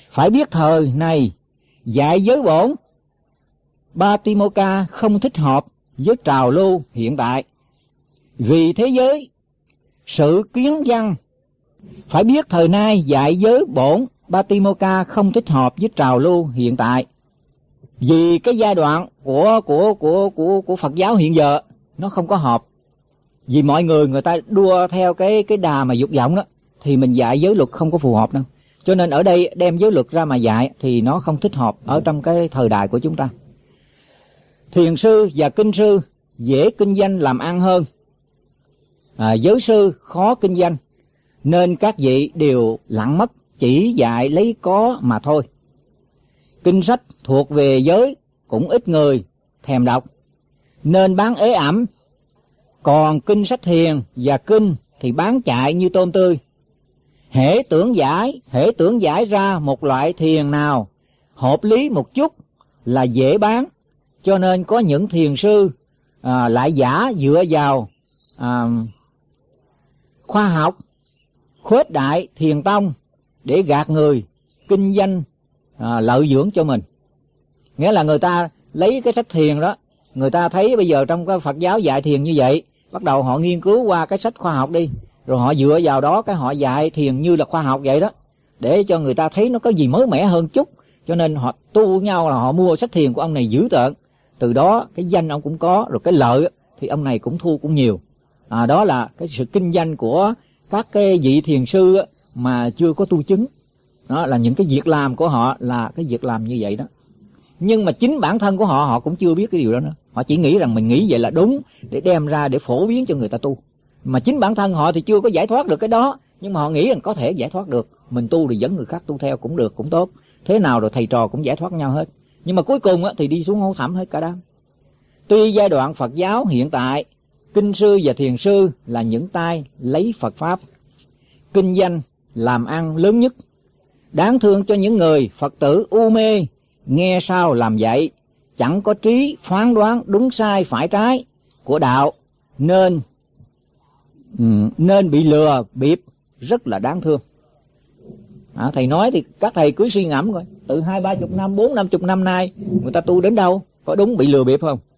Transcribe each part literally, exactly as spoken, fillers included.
Phải biết thời này dạy giới bổn Patimokkha không thích hợp với trào lưu hiện tại. Vì thế giới sự kiến văn. Phải biết thời nay dạy giới bổn Patimokkha không thích hợp với trào lưu hiện tại. Vì cái giai đoạn của của của của của Phật giáo hiện giờ nó không có hợp. Vì mọi người người ta đua theo cái cái đà mà dục vọng đó, thì mình dạy giới luật không có phù hợp đâu. Cho nên ở đây đem giới luật ra mà dạy thì nó không thích hợp ở trong cái thời đại của chúng ta. Thiền sư và kinh sư dễ kinh doanh làm ăn hơn, à, giới sư khó kinh doanh, nên các vị đều lặng mất, chỉ dạy lấy có mà thôi. Kinh sách thuộc về giới cũng ít người thèm đọc, nên bán ế ẩm. Còn kinh sách thiền và kinh thì bán chạy như tôm tươi. Hễ tưởng giải, hễ tưởng giải ra một loại thiền nào hợp lý một chút là dễ bán. Cho nên có những thiền sư à, lại giả dựa vào à, khoa học khuếch đại thiền tông để gạt người kinh doanh à, lợi dưỡng cho mình. Nghĩa là người ta lấy cái sách thiền đó, người ta thấy bây giờ trong cái Phật giáo dạy thiền như vậy, bắt đầu họ nghiên cứu qua cái sách khoa học đi, rồi họ dựa vào đó cái họ dạy thiền như là khoa học vậy đó, để cho người ta thấy nó có gì mới mẻ hơn chút. Cho nên họ tu nhau là họ mua sách thiền của ông này dữ tợn, từ đó cái danh ông cũng có, rồi cái lợi thì ông này cũng thu cũng nhiều. À, đó là cái sự kinh doanh của các cái vị thiền sư mà chưa có tu chứng. Đó là những cái việc làm của họ là cái việc làm như vậy đó. Nhưng mà chính bản thân của họ, họ cũng chưa biết cái điều đó nữa. Họ chỉ nghĩ rằng mình nghĩ vậy là đúng, để đem ra để phổ biến cho người ta tu. Mà chính bản thân họ thì chưa có giải thoát được cái đó, nhưng mà họ nghĩ rằng có thể giải thoát được. Mình tu thì dẫn người khác tu theo cũng được, cũng tốt. Thế nào rồi thầy trò cũng giải thoát nhau hết. Nhưng mà cuối cùng thì đi xuống hố thẳm hết cả đám. Tuy giai đoạn Phật giáo hiện tại, kinh sư và thiền sư là những tay lấy Phật Pháp, kinh doanh, làm ăn lớn nhất. Đáng thương cho những người Phật tử u mê, nghe sao làm vậy, chẳng có trí phán đoán đúng sai phải trái của đạo, nên nên bị lừa bịp, rất là đáng thương. À, thầy nói thì các thầy cứ suy ngẫm coi, từ hai ba chục năm, bốn năm chục năm nay, người ta tu đến đâu, có đúng bị lừa bịp không?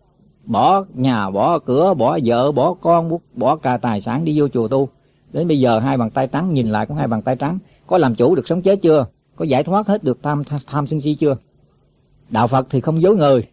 Bỏ nhà, bỏ cửa, bỏ vợ, bỏ con, bỏ cả tài sản đi vô chùa tu. Đến bây giờ hai bàn tay trắng, nhìn lại cũng hai bàn tay trắng. Có làm chủ được sống chết chưa? Có giải thoát hết được tham, tham sân si chưa? Đạo Phật thì không dối người,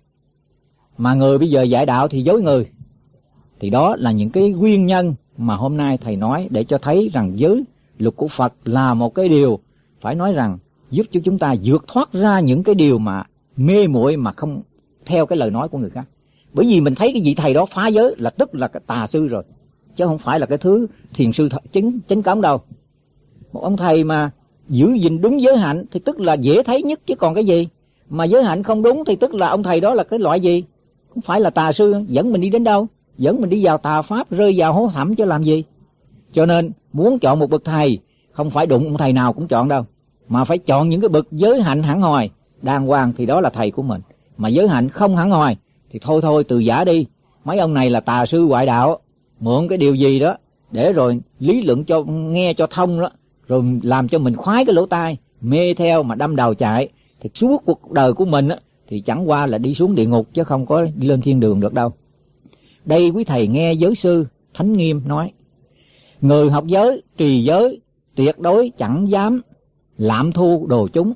mà người bây giờ dạy đạo thì dối người. Thì đó là những cái nguyên nhân mà hôm nay thầy nói để cho thấy rằng giới luật của Phật là một cái điều phải nói rằng giúp cho chúng ta vượt thoát ra những cái điều mà mê muội mà không theo cái lời nói của người khác. Bởi vì mình thấy cái vị thầy đó phá giới là tức là cái tà sư rồi, chứ không phải là cái thứ thiền sư chính chính cống đâu. Một ông thầy mà giữ gìn đúng giới hạnh thì tức là dễ thấy nhất, chứ còn cái gì mà giới hạnh không đúng thì tức là ông thầy đó là cái loại gì? Không phải là tà sư, dẫn mình đi đến đâu? Dẫn mình đi vào tà pháp, rơi vào hố thẳm chứ làm gì. Cho nên muốn chọn một bậc thầy, không phải đụng ông thầy nào cũng chọn đâu, mà phải chọn những cái bậc giới hạnh hẳn hoi đàng hoàng thì đó là thầy của mình. Mà giới hạnh không hẳn hoi thì thôi thôi từ giả đi. Mấy ông này là tà sư ngoại đạo, mượn cái điều gì đó để rồi lý luận cho nghe cho thông đó, rồi làm cho mình khoái cái lỗ tai, mê theo mà đâm đầu chạy, thì suốt cuộc đời của mình á thì chẳng qua là đi xuống địa ngục chứ không có đi lên thiên đường được đâu. Đây quý thầy nghe giới sư Thánh Nghiêm nói, người học giới, trì giới tuyệt đối chẳng dám lạm thu đồ chúng,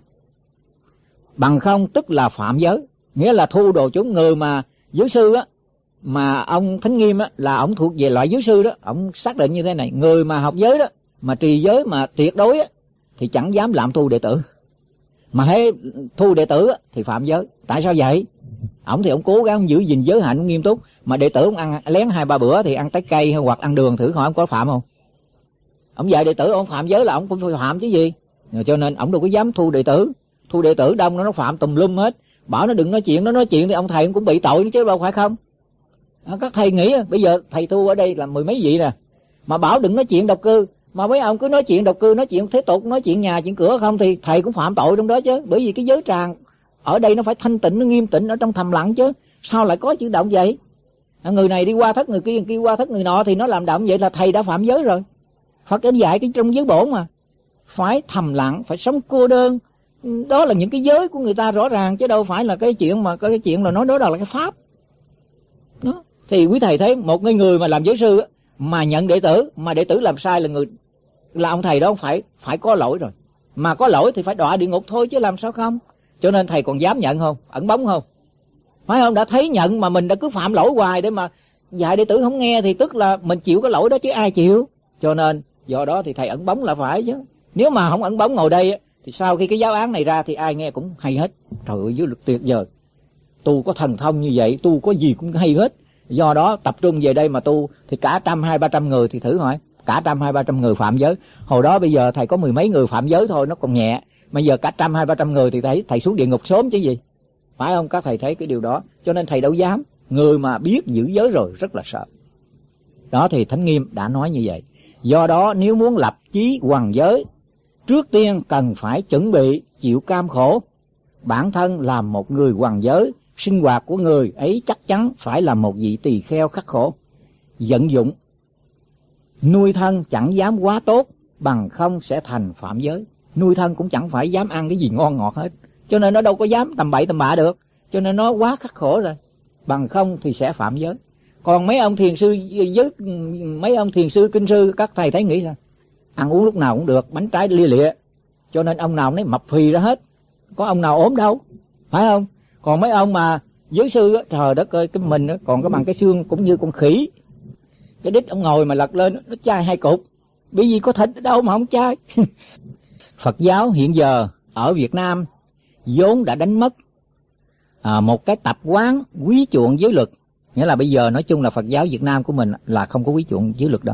bằng không tức là phạm giới. Nghĩa là thu đồ chúng. Người mà giới sư á, mà ông Thánh Nghiêm á là ông thuộc về loại giới sư đó, ông xác định như thế này: người mà học giới đó, mà trì giới mà tuyệt đối á, thì chẳng dám lạm thu đệ tử, mà hễ thu đệ tử á, thì phạm giới. Tại sao vậy? Ông thì ông cố gắng giữ gìn giới hạnh nghiêm túc, mà đệ tử ông ăn lén hai ba bữa thì ăn trái cây hay hoặc ăn đường, thử hỏi ông có phạm không? Ông dạy đệ tử ông phạm giới là ông cũng phạm chứ gì. Cho nên ông đâu có dám thu đệ tử. Thu đệ tử đông nó phạm tùm lum hết, bảo nó đừng nói chuyện, nó nói chuyện thì ông thầy cũng bị tội chứ đâu phải không. À, các thầy nghĩ bây giờ thầy tu ở đây là mười mấy vị nè, mà bảo đừng nói chuyện độc cư, mà mấy ông cứ nói chuyện độc cư, nói chuyện thế tục, nói chuyện nhà chuyện cửa không, thì thầy cũng phạm tội trong đó chứ. Bởi vì cái giới tràng ở đây nó phải thanh tịnh, nó nghiêm tịnh, ở trong thầm lặng chứ, sao lại có chữ động vậy? À, người này đi qua thất người kia, người kia qua thất người nọ thì nó làm động vậy là thầy đã phạm giới rồi. Phật đã dạy cái trong giới bổn mà phải thầm lặng, phải sống cô đơn, Đó là những cái giới của người ta rõ ràng, chứ đâu phải là cái chuyện mà cái chuyện là nói đó là cái pháp. Đó. Thì quý thầy thấy một người người mà làm giới sư mà nhận đệ tử, mà đệ tử làm sai là người là ông thầy đó phải phải có lỗi rồi. Mà có lỗi thì phải đọa địa ngục thôi chứ làm sao không. Cho nên thầy còn dám nhận không? Ẩn bóng không? Phải không? Đã thấy nhận mà mình đã cứ phạm lỗi hoài để mà dạy đệ tử không nghe thì tức là mình chịu cái lỗi đó chứ ai chịu. Cho nên do đó thì thầy ẩn bóng là phải chứ. Nếu mà không ẩn bóng ngồi đây thì sau khi cái giáo án này ra thì ai nghe cũng hay hết. Trời ơi, giới luật tuyệt vời. Tu có thần thông như vậy, tu có gì cũng hay hết. Do đó tập trung về đây mà tu thì cả trăm hai ba trăm người thì thử hỏi, cả trăm hai ba trăm người phạm giới. Hồi đó bây giờ thầy có mười mấy người phạm giới thôi nó còn nhẹ, mà giờ cả trăm hai ba trăm người thì thấy thầy xuống địa ngục sớm chứ gì. Phải không? Các thầy thấy cái điều đó, cho nên thầy đâu dám. Người mà biết giữ giới rồi rất là sợ. Đó thì Thánh Nghiêm đã nói như vậy. Do đó nếu muốn lập chí hoằng giới, trước tiên cần phải chuẩn bị chịu cam khổ. Bản thân làm một người hoằng giới, sinh hoạt của người ấy chắc chắn phải là một vị tỳ kheo khắc khổ, vận dụng. Nuôi thân chẳng dám quá tốt, bằng không sẽ thành phạm giới. Nuôi thân cũng chẳng phải dám ăn cái gì ngon ngọt hết, cho nên nó đâu có dám tầm bậy tầm bạ được. Cho nên nó quá khắc khổ rồi, bằng không thì sẽ phạm giới. Còn mấy ông thiền sư giới, mấy ông thiền sư kinh sư các thầy thấy nghĩ sao? Ăn uống lúc nào cũng được, bánh trái lia lịa, cho nên ông nào nấy mập phì ra hết, có ông nào ốm đâu, phải không? Còn mấy ông mà giới sư á, trời đất ơi, cái mình á, còn có bằng cái xương cũng như con khỉ. Cái đít ông ngồi mà lật lên nó chai hai cục, bởi vì có thịt ở đâu mà không chai. Phật giáo hiện giờ ở Việt Nam vốn đã đánh mất à, một cái tập quán quý chuộng giới luật. Nghĩa là bây giờ nói chung là Phật giáo Việt Nam của mình là không có quý chuộng giới luật đâu.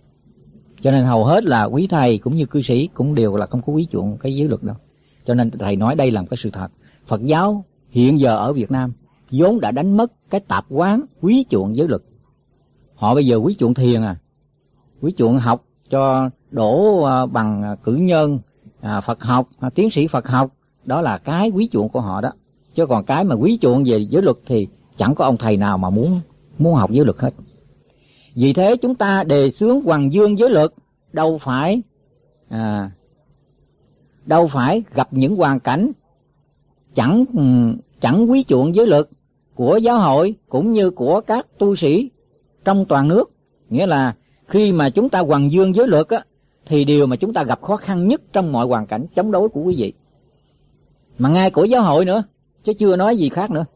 Cho nên hầu hết là quý thầy cũng như cư sĩ cũng đều là không có quý chuộng cái giới luật đâu. Cho nên thầy nói đây là một cái sự thật. Phật giáo hiện giờ ở Việt Nam vốn đã đánh mất cái tập quán quý chuộng giới luật. Họ bây giờ quý chuộng thiền à, quý chuộng học cho đổ bằng cử nhân à, Phật học, à, tiến sĩ Phật học. Đó là cái quý chuộng của họ đó. Chứ còn cái mà quý chuộng về giới luật thì chẳng có ông thầy nào mà muốn muốn học giới luật hết. Vì thế chúng ta đề xướng hoằng dương giới luật đâu phải à, đâu phải gặp những hoàn cảnh chẳng chẳng quý chuộng giới luật của giáo hội cũng như của các tu sĩ trong toàn nước. Nghĩa là khi mà chúng ta hoằng dương giới luật á, thì điều mà chúng ta gặp khó khăn nhất trong mọi hoàn cảnh chống đối của quý vị, mà ngay của giáo hội nữa, chứ chưa nói gì khác nữa.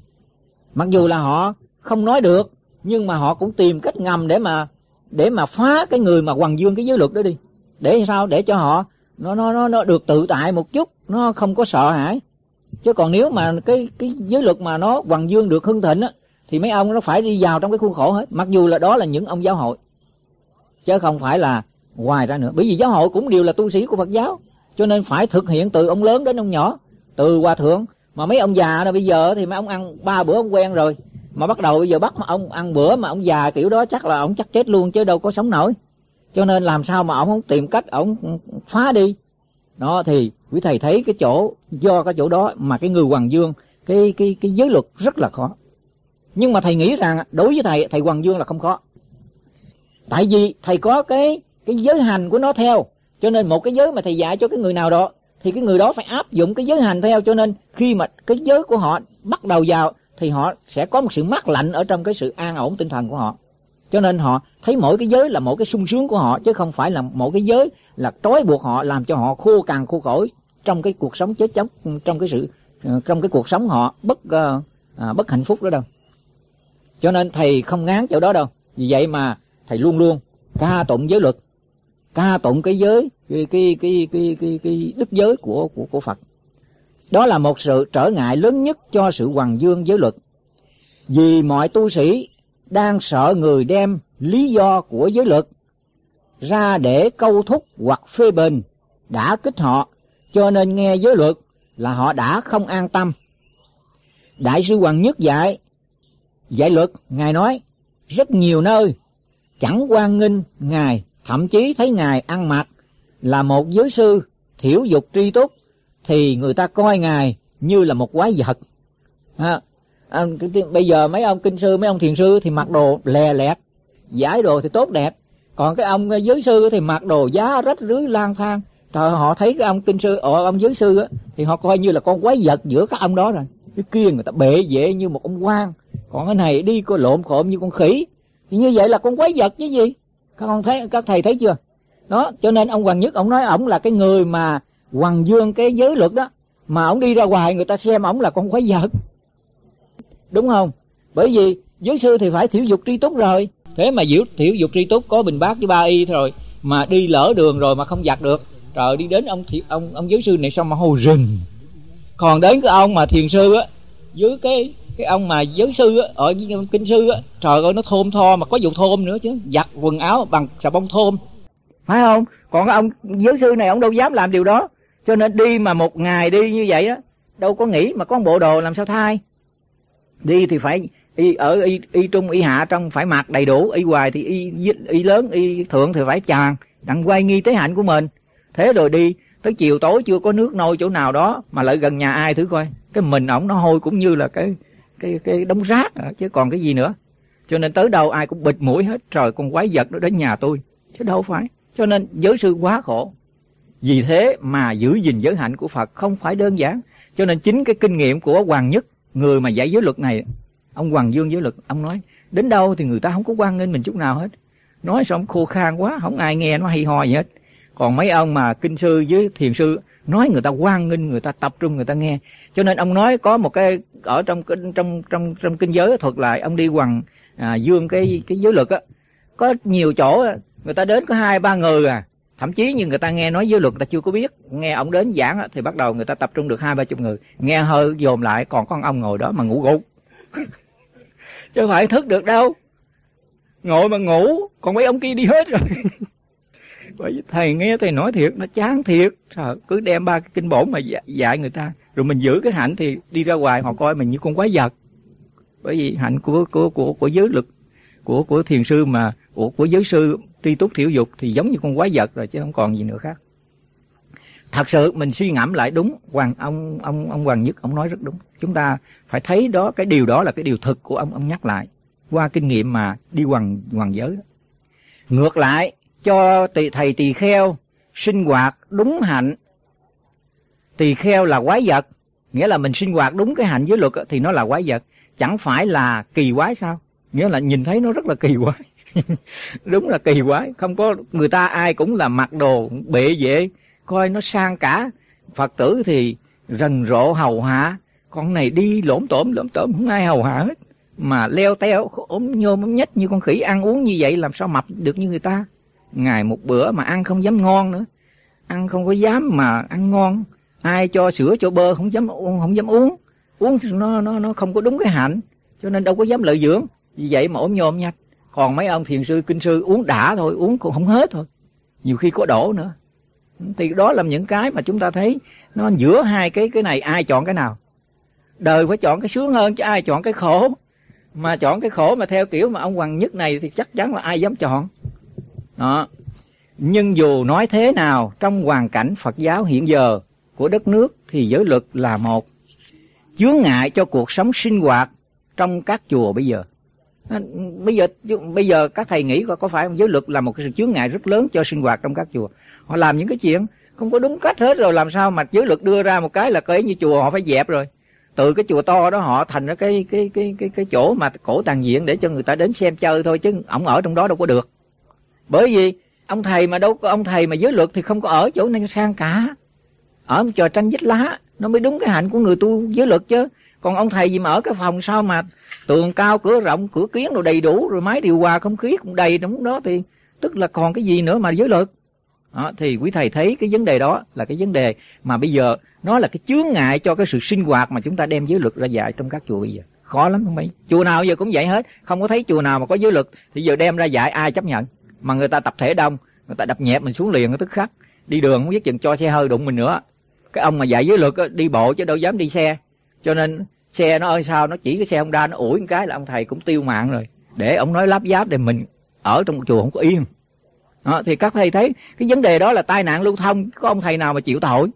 Mặc dù là họ không nói được, nhưng mà họ cũng tìm cách ngầm để mà để mà phá cái người mà hoằng dương cái giới luật đó đi. Để sao? Để cho họ nó nó nó nó được tự tại một chút, nó không có sợ hãi. Chứ còn nếu mà cái cái giới luật mà nó hoằng dương được hưng thịnh á, thì mấy ông nó phải đi vào trong cái khuôn khổ hết. Mặc dù là đó là những ông giáo hội, chứ không phải là ngoài ra nữa. Bởi vì giáo hội cũng đều là tu sĩ của Phật giáo, cho nên phải thực hiện từ ông lớn đến ông nhỏ, từ hòa thượng. Mà mấy ông già đó bây giờ thì mấy ông ăn ba bữa ông quen rồi, mà bắt đầu bây giờ bắt mà ông ăn bữa mà ông già kiểu đó chắc là ông chắc chết luôn chứ đâu có sống nổi. Cho nên làm sao mà ông không tìm cách ông phá đi. Đó thì quý thầy thấy cái chỗ, do cái chỗ đó mà cái người hoằng dương cái cái cái giới luật rất là khó. Nhưng mà thầy nghĩ rằng đối với thầy, thầy hoằng dương là không khó. Tại vì thầy có cái cái giới hành của nó theo, cho nên một cái giới mà thầy dạy cho cái người nào đó thì cái người đó phải áp dụng cái giới hành theo. Cho nên khi mà cái giới của họ bắt đầu vào thì họ sẽ có một sự mát lạnh ở trong cái sự an ổn tinh thần của họ. Cho nên họ thấy mỗi cái giới là một cái sung sướng của họ, chứ không phải là một cái giới là trói buộc họ, làm cho họ khô cằn khô khổ trong cái cuộc sống chết chóc, trong cái sự trong cái cuộc sống họ bất à, bất hạnh phúc đó đâu. Cho nên thầy không ngán chỗ đó đâu. Vì vậy mà thầy luôn luôn ca tụng giới luật, ca tụng cái giới cái cái cái cái cái, cái đức giới của của của Phật. Đó là một sự trở ngại lớn nhất cho sự hoằng dương giới luật. Vì mọi tu sĩ đang sợ người đem lý do của giới luật ra để câu thúc hoặc phê bình, đã kích họ, cho nên nghe giới luật là họ đã không an tâm. Đại sư Hoàng Nhất dạy dạy luật, Ngài nói rất nhiều nơi chẳng hoan nghênh Ngài, thậm chí thấy Ngài ăn mặc là một giới sư thiểu dục tri túc thì người ta coi Ngài như là một quái vật. À, à, bây giờ mấy ông kinh sư, mấy ông thiền sư thì mặc đồ lè lẹt, giải đồ thì tốt đẹp. Còn cái ông giới sư thì mặc đồ giá rách rưới lang thang, Trời, họ thấy cái ông kinh sư, ông giới sư á, thì họ coi như là con quái vật giữa các ông đó rồi. Cái kia người ta bệ vệ như một ông quan, còn cái này đi coi lộn khộm như con khỉ. Thì như vậy là con quái vật chứ gì? Các ông thấy, các thầy thấy chưa? Đó, cho nên ông Hoàng Nhất ông nói ổng là cái người mà hoằng dương cái giới luật đó, mà ổng đi ra ngoài người ta xem ổng là con quái vật. Đúng không? Bởi vì giới sư thì phải thiểu dục tri túc rồi. Thế mà diễu thiểu dục tri túc có bình bát với ba y rồi mà đi lỡ đường rồi mà không giặt được. Trời, đi đến ông ông ông giới sư này sao mà hôi rừng. Còn đến cái ông mà thiền sư á, với cái cái ông mà giới sư á, ở với kinh sư á, trời ơi nó thơm tho mà có dầu thơm nữa chứ, giặt quần áo bằng xà bông thơm. Phải không? Còn cái ông giới sư này ông đâu dám làm điều đó. Cho nên đi mà một ngày đi như vậy á, đâu có nghĩ mà có bộ đồ làm sao thay. Đi thì phải y ở y, y trung y hạ trong phải mặc đầy đủ, y hoài thì y y lớn y thượng thì phải chàng đặng quay nghi tế hạnh của mình. Thế rồi đi tới chiều tối chưa có nước nôi chỗ nào đó mà lại gần nhà ai thử coi, cái mình ổng nó hôi cũng như là cái cái cái đống rác chứ còn cái gì nữa. Cho nên tới đâu ai cũng bịt mũi hết, trời con quái vật nó đến nhà tôi chứ đâu phải. Cho nên giới sư quá khổ. Vì thế mà giữ gìn giới hạnh của Phật không phải đơn giản. Cho nên chính cái kinh nghiệm của Hoàng Nhất, người mà dạy giới luật này, ông Hoàng Dương giới luật, ông nói đến đâu thì người ta không có hoan nghênh mình chút nào hết. Nói xong khô khan quá, không ai nghe nó hay ho gì hết. Còn mấy ông mà kinh sư với thiền sư nói người ta hoan nghênh, người ta tập trung người ta nghe. Cho nên ông nói có một cái ở trong trong trong trong, trong kinh giới thuật lại, ông đi Hoàng à, Dương cái cái giới luật á, có nhiều chỗ người ta đến có hai ba người à, thậm chí như người ta nghe nói giới luật người ta chưa có biết, nghe ông đến giảng á, thì bắt đầu người ta tập trung được hai ba chục người, nghe hơi dồn lại còn con ông ngồi đó mà ngủ gục. Chứ phải thức được đâu, ngồi mà ngủ, còn mấy ông kia đi hết rồi. Bởi vì thầy nghe thầy nói thiệt, nó chán thiệt. Trời, cứ đem ba cái kinh bổn mà dạy người ta, rồi mình giữ cái hạnh thì đi ra ngoài họ coi mình như con quái vật. Bởi vì hạnh của của của của giới luật, của của thiền sư mà của của giới sư tri túc thiểu dục thì giống như con quái vật rồi chứ không còn gì nữa khác. Thật sự mình suy ngẫm lại đúng, Hoàng ông ông ông Hoàng Nhất ông nói rất đúng. Chúng ta phải thấy đó, cái điều đó là cái điều thực của ông ông nhắc lại qua kinh nghiệm mà đi hoàng hoàng giới đó. Ngược lại cho tỳ thầy tỳ kheo sinh hoạt đúng hạnh, tỳ kheo là quái vật, nghĩa là mình sinh hoạt đúng cái hạnh giới luật thì nó là quái vật, chẳng phải là kỳ quái sao? Nghĩa là nhìn thấy nó rất là kỳ quái. Đúng là kỳ quái, không có người ta ai cũng là mặc đồ bệ vệ, coi nó sang cả. Phật tử thì rần rộ hầu hạ, con này đi lổm tổm lổm tổm không ai hầu hạ hết, mà leo teo ốm nhôm ốm nhách như con khỉ, ăn uống như vậy làm sao mập được như người ta. Ngày một bữa mà ăn không dám ngon nữa, ăn không có dám mà ăn ngon, ai cho sữa cho bơ không dám uống, không dám uống, uống nó nó nó không có đúng cái hạnh, cho nên đâu có dám lợi dưỡng, vì vậy mà ốm nhôm nhách. Còn mấy ông thiền sư kinh sư uống đã thôi, uống cũng không hết thôi, nhiều khi có đổ nữa. Thì đó là những cái mà chúng ta thấy nó giữa hai cái cái này ai chọn cái nào. Đời phải chọn cái sướng hơn chứ ai chọn cái khổ. Mà chọn cái khổ mà theo kiểu mà ông Hoàng Nhất này thì chắc chắn là ai dám chọn. Đó. Nhưng dù nói thế nào, trong hoàn cảnh Phật giáo hiện giờ của đất nước thì giới luật là một chướng ngại cho cuộc sống sinh hoạt trong các chùa bây giờ. Bây giờ bây giờ các thầy nghĩ có phải giới luật là một cái sự chướng ngại rất lớn cho sinh hoạt trong các chùa. Họ làm những cái chuyện không có đúng cách hết, rồi làm sao mà giới luật đưa ra một cái là cái như chùa họ phải dẹp rồi. Từ cái chùa to đó họ thành ra cái cái cái cái cái chỗ mà cổ tàn diện để cho người ta đến xem chơi thôi, chứ ổng ở trong đó đâu có được. Bởi vì ông thầy mà đâu có ông thầy mà giới luật thì không có ở chỗ này sang cả. Ở một trò tranh vách lá nó mới đúng cái hạnh của người tu giới luật chứ. Còn ông thầy gì mà ở cái phòng sao mà tường cao, cửa rộng, cửa kiến đồ đầy đủ, rồi máy điều hòa không khí cũng đầy trong đó, thì tức là còn cái gì nữa mà giới luật. Đó, thì quý thầy thấy cái vấn đề đó là cái vấn đề mà bây giờ nó là cái chướng ngại cho cái sự sinh hoạt mà chúng ta đem giới luật ra dạy trong các chùa bây giờ. Khó lắm không mấy. Chùa nào giờ cũng vậy hết, không có thấy chùa nào mà có giới luật thì giờ đem ra dạy ai chấp nhận. Mà người ta tập thể đông, người ta đập nhẹp mình xuống liền tức khắc. Đi đường không biết chừng cho xe hơi đụng mình nữa. Cái ông mà dạy giới luật đi bộ chứ đâu dám đi xe. Cho nên xe nó ơi sao nó chỉ cái xe Honda nó ủi một cái là ông thầy cũng tiêu mạng rồi. Để ông nói láp giáp để mình ở trong chùa không có yên. Đó, thì các thầy thấy cái vấn đề đó là tai nạn lưu thông, có ông thầy nào mà chịu tội.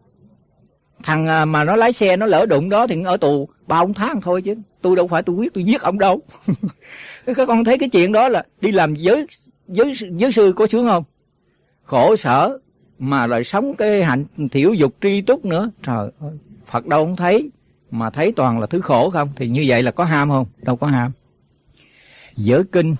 Thằng mà nó lái xe nó lỡ đụng đó thì ở tù ba bốn tháng thôi, chứ tôi đâu phải tôi quyết tôi giết ông đâu. Các con thấy cái chuyện đó là đi làm giới giới giới sư có sướng không? Khổ sở, mà lại sống cái hạnh thiểu dục tri túc nữa. Trời ơi, Phật đâu không thấy, mà thấy toàn là thứ khổ không, thì như vậy là có ham không? Đâu có ham. Giới kinh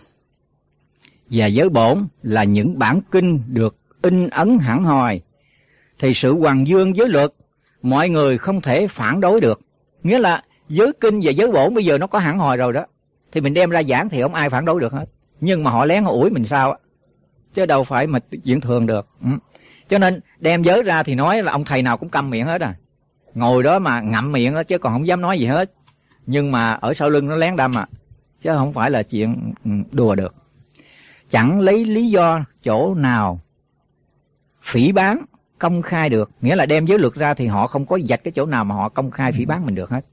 và giới bổn là những bản kinh được in ấn hẳn hoi, thì sự hoằng dương giới luật mọi người không thể phản đối được. Nghĩa là giới kinh và giới bổn bây giờ nó có hẳn hoi rồi đó, thì mình đem ra giảng thì không ai phản đối được hết. Nhưng mà họ lén họ ủi mình sao á, chứ đâu phải mà chuyện thường được. Ừ. Cho nên đem giới ra thì nói là ông thầy nào cũng câm miệng hết à, ngồi đó mà ngậm miệng đó, chứ còn không dám nói gì hết. Nhưng mà ở sau lưng nó lén đâm à, chứ không phải là chuyện đùa được. Chẳng lấy lý do chỗ nào phỉ báng công khai được. Nghĩa là đem giới luật ra thì họ không có vạch cái chỗ nào mà họ công khai phỉ báng mình được hết.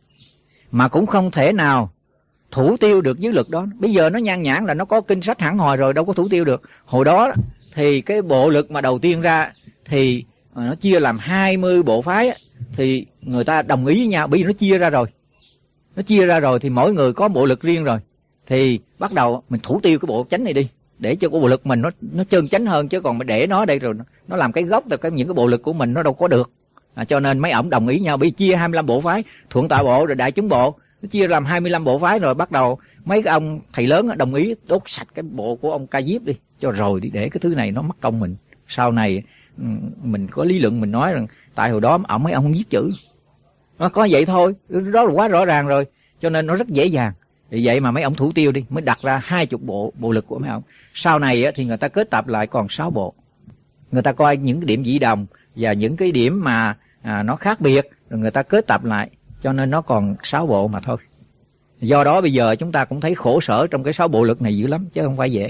Mà cũng không thể nào thủ tiêu được giới luật đó. Bây giờ nó nhan nhản là nó có kinh sách hẳn hoi rồi, đâu có thủ tiêu được. Hồi đó thì cái bộ luật mà đầu tiên ra thì nó chia làm hai mươi bộ phái, thì người ta đồng ý với nhau. Bây giờ nó chia ra rồi, nó chia ra rồi thì mỗi người có bộ luật riêng rồi, thì bắt đầu mình thủ tiêu cái bộ chánh này đi, để cho cái bộ luật mình nó nó chân chánh hơn. Chứ còn mình để nó đây rồi nó làm cái gốc rồi cái những cái bộ luật của mình nó đâu có được. À, cho nên mấy ổng đồng ý nhau, bị chia hai mươi lăm bộ phái, thuận tạo bộ rồi đại chúng bộ, nó chia làm hai mươi lăm bộ phái rồi. Bắt đầu mấy cái ông thầy lớn đồng ý đốt sạch cái bộ của ông Ca Diếp đi, cho rồi đi, để cái thứ này nó mất công mình. Sau này mình có lý luận mình nói rằng tại hồi đó ổng mấy ông không viết chữ, nó có vậy thôi, đó là quá rõ ràng rồi, cho nên nó rất dễ dàng. Vì vậy mà mấy ông thủ tiêu đi, mới đặt ra hai chục bộ bộ lực của mấy ông. Sau này thì người ta kết tập lại còn sáu bộ. Người ta coi những cái điểm dị đồng và những cái điểm mà à, nó khác biệt, rồi người ta kết tập lại, cho nên nó còn sáu bộ mà thôi. Do đó bây giờ chúng ta cũng thấy khổ sở trong cái sáu bộ lực này dữ lắm, chứ không phải vậy.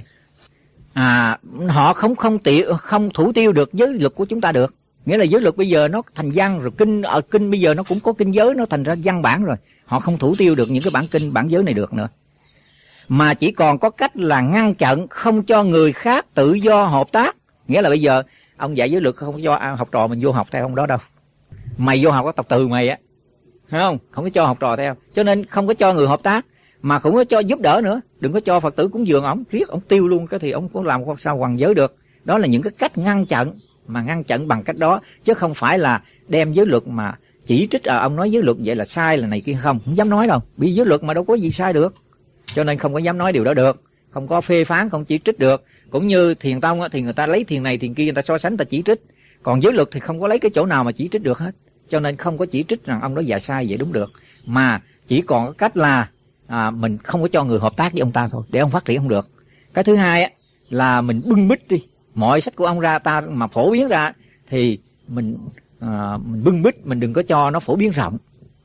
À, họ không không tiệu, không thủ tiêu được giới luật của chúng ta được. Nghĩa là giới luật bây giờ nó thành văn rồi, kinh ở kinh bây giờ nó cũng có kinh giới, nó thành ra văn bản rồi. Họ không thủ tiêu được những cái bản kinh, bản giới này được nữa. Mà chỉ còn có cách là ngăn chặn không cho người khác tự do hợp tác. Nghĩa là bây giờ ông dạy giới luật không cho học trò mình vô học theo ông đó đâu. Mày vô học có tập từ mày á, phải không? Không có cho học trò theo. Cho nên không có cho người hợp tác, mà không có cho giúp đỡ nữa. Đừng có cho Phật tử cúng dường ổng, riết ổng tiêu luôn cái thì ổng có làm sao hoằng giới được. Đó là những cái cách ngăn chặn, mà ngăn chặn bằng cách đó, chứ không phải là đem giới luật mà chỉ trích à, ông nói giới luật vậy là sai là này kia, không, không dám nói đâu. Vì giới luật mà đâu có gì sai được, cho nên không có dám nói điều đó được, không có phê phán, không chỉ trích được. Cũng như thiền tông thì người ta lấy thiền này thiền kia, người ta so sánh, người ta chỉ trích. Còn giới luật thì không có lấy cái chỗ nào mà chỉ trích được hết, cho nên không có chỉ trích rằng ông đó dạy sai vậy đúng được, mà chỉ còn cách là à, mình không có cho người hợp tác với ông ta thôi, để ông phát triển không được. Cái thứ hai á, là mình bưng bít đi mọi sách của ông ra, ta mà phổ biến ra thì mình à, mình bưng bít, mình đừng có cho nó phổ biến rộng.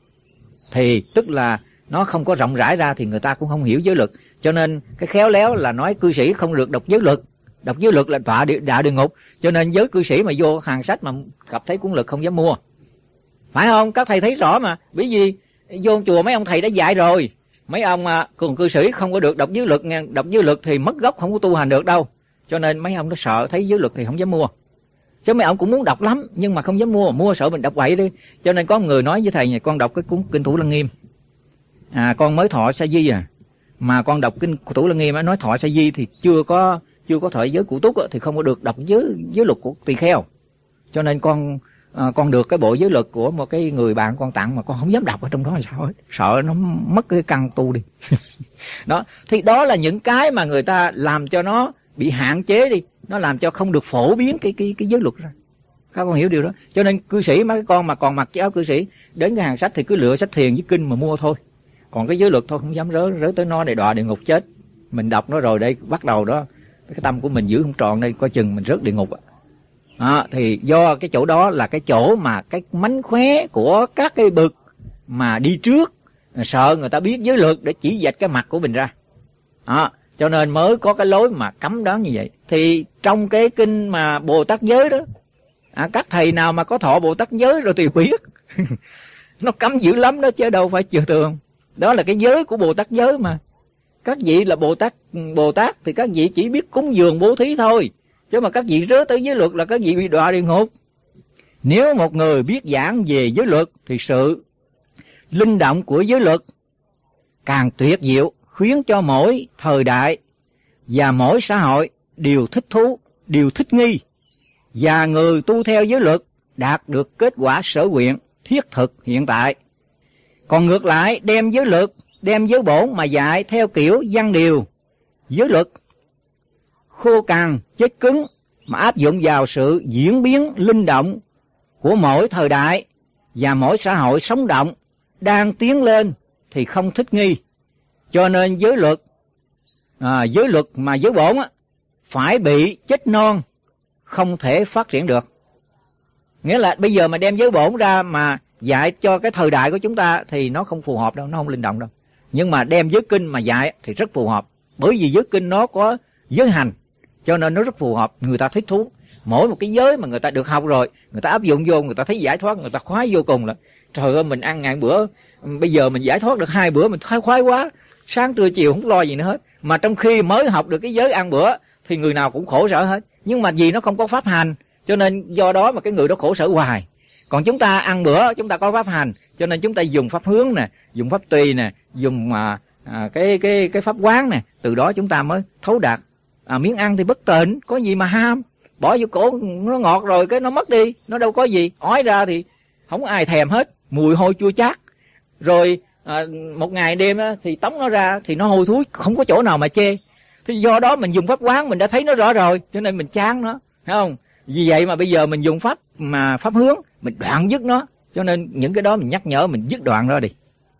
Thì tức là nó không có rộng rãi ra thì người ta cũng không hiểu giới luật. Cho nên cái khéo léo là nói cư sĩ không được đọc giới luật, đọc giới luật là đọa địa, đạo địa ngục. Cho nên giới cư sĩ mà vô hàng sách mà gặp thấy cuốn luật không dám mua, phải không? Các thầy thấy rõ mà, bởi vì vô chùa mấy ông thầy đã dạy rồi. Mấy ông à, còn cư sĩ không có được đọc giới luật nha, đọc giới luật thì mất gốc, không có tu hành được đâu. Cho nên mấy ông nó sợ thấy giới luật thì không dám mua. Chứ mấy ông cũng muốn đọc lắm nhưng mà không dám mua, mua sợ mình đọc bậy đi. Cho nên có một người nói với thầy này, con đọc cái cuốn Kinh Thủ Lăng Nghiêm, à, con mới thọ sa di à, mà con đọc Kinh Thủ Lăng Nghiêm á, nói thọ sa di thì chưa có chưa có thọ giới cụ túc á, thì không có được đọc giới giới luật của tỳ kheo. Cho nên con à, con được cái bộ giới luật của một cái người bạn con tặng mà con không dám đọc ở trong đó, là sao hết, sợ nó mất cái căn tu đi. Đó, thì đó là những cái mà người ta làm cho nó bị hạn chế đi, nó làm cho không được phổ biến cái cái cái giới luật ra. Các con hiểu điều đó. Cho nên cư sĩ mấy cái con mà còn mặc chiếc áo cư sĩ đến cái hàng sách thì cứ lựa sách thiền với kinh mà mua thôi. Còn cái giới luật thôi không dám rớ rớ tới nó để đọa địa ngục chết. Mình đọc nó rồi đây bắt đầu đó cái tâm của mình giữ không tròn đây, coi chừng mình rớt địa ngục. À, thì do cái chỗ đó là cái chỗ mà cái mánh khóe của các cái bậc mà đi trước, sợ người ta biết giới luật để chỉ vạch cái mặt của mình ra. À, cho nên mới có cái lối mà cấm đoán như vậy. Thì trong cái kinh mà Bồ Tát giới đó, à, các thầy nào mà có thọ Bồ Tát giới rồi thì biết nó cấm dữ lắm đó, chứ đâu phải chiều thường. Đó là cái giới của Bồ Tát giới mà. Các vị là Bồ Tát Bồ Tát thì các vị chỉ biết cúng dường bố thí thôi, chứ mà các vị rớ tới giới luật là các vị bị đọa địa ngục. Nếu một người biết giảng về giới luật thì sự linh động của giới luật càng tuyệt diệu, khiến cho mỗi thời đại và mỗi xã hội đều thích thú, đều thích nghi. và người tu theo giới luật đạt được kết quả sở nguyện thiết thực hiện tại. Còn ngược lại, đem giới luật, đem giới bổn mà dạy theo kiểu văn điều, giới luật khô cằn, chết cứng mà áp dụng vào sự diễn biến linh động của mỗi thời đại và mỗi xã hội sống động đang tiến lên thì không thích nghi. Cho nên giới luật, à, giới luật mà giới bổn á, phải bị chết non, không thể phát triển được. Nghĩa là bây giờ mà đem giới bổn ra mà dạy cho cái thời đại của chúng ta thì nó không phù hợp đâu, nó không linh động đâu. Nhưng mà đem giới kinh mà dạy thì rất phù hợp, bởi vì giới kinh nó có giới hành, cho nên nó rất phù hợp, người ta thích thú. Mỗi một cái giới mà người ta được học rồi, người ta áp dụng vô, người ta thấy giải thoát, người ta khoái vô cùng là trời ơi, mình ăn ngàn bữa, bây giờ mình giải thoát được hai bữa mình thấy khoái quá, sáng trưa chiều không lo gì nữa hết. Mà trong khi mới học được cái giới ăn bữa thì người nào cũng khổ sở hết, nhưng mà vì nó không có pháp hành, cho nên do đó mà cái người đó khổ sở hoài. Còn chúng ta ăn bữa, chúng ta có pháp hành, cho nên chúng ta dùng pháp hướng nè, dùng pháp tùy nè, dùng mà à, cái cái cái pháp quán nè, từ đó chúng ta mới thấu đạt. À, miếng ăn thì bất tịnh, có gì mà ham, bỏ vô cổ nó ngọt rồi cái nó mất đi, nó đâu có gì, ói ra thì không ai thèm hết, mùi hôi chua chát. Rồi à, một ngày đêm á, thì tống nó ra thì nó hôi thối, không có chỗ nào mà chê. Thì do đó mình dùng pháp quán mình đã thấy nó rõ rồi, cho nên mình chán nó, thấy không? Vì vậy mà bây giờ mình dùng pháp mà pháp hướng, mình đoạn dứt nó, cho nên những cái đó mình nhắc nhở mình dứt đoạn nó đi.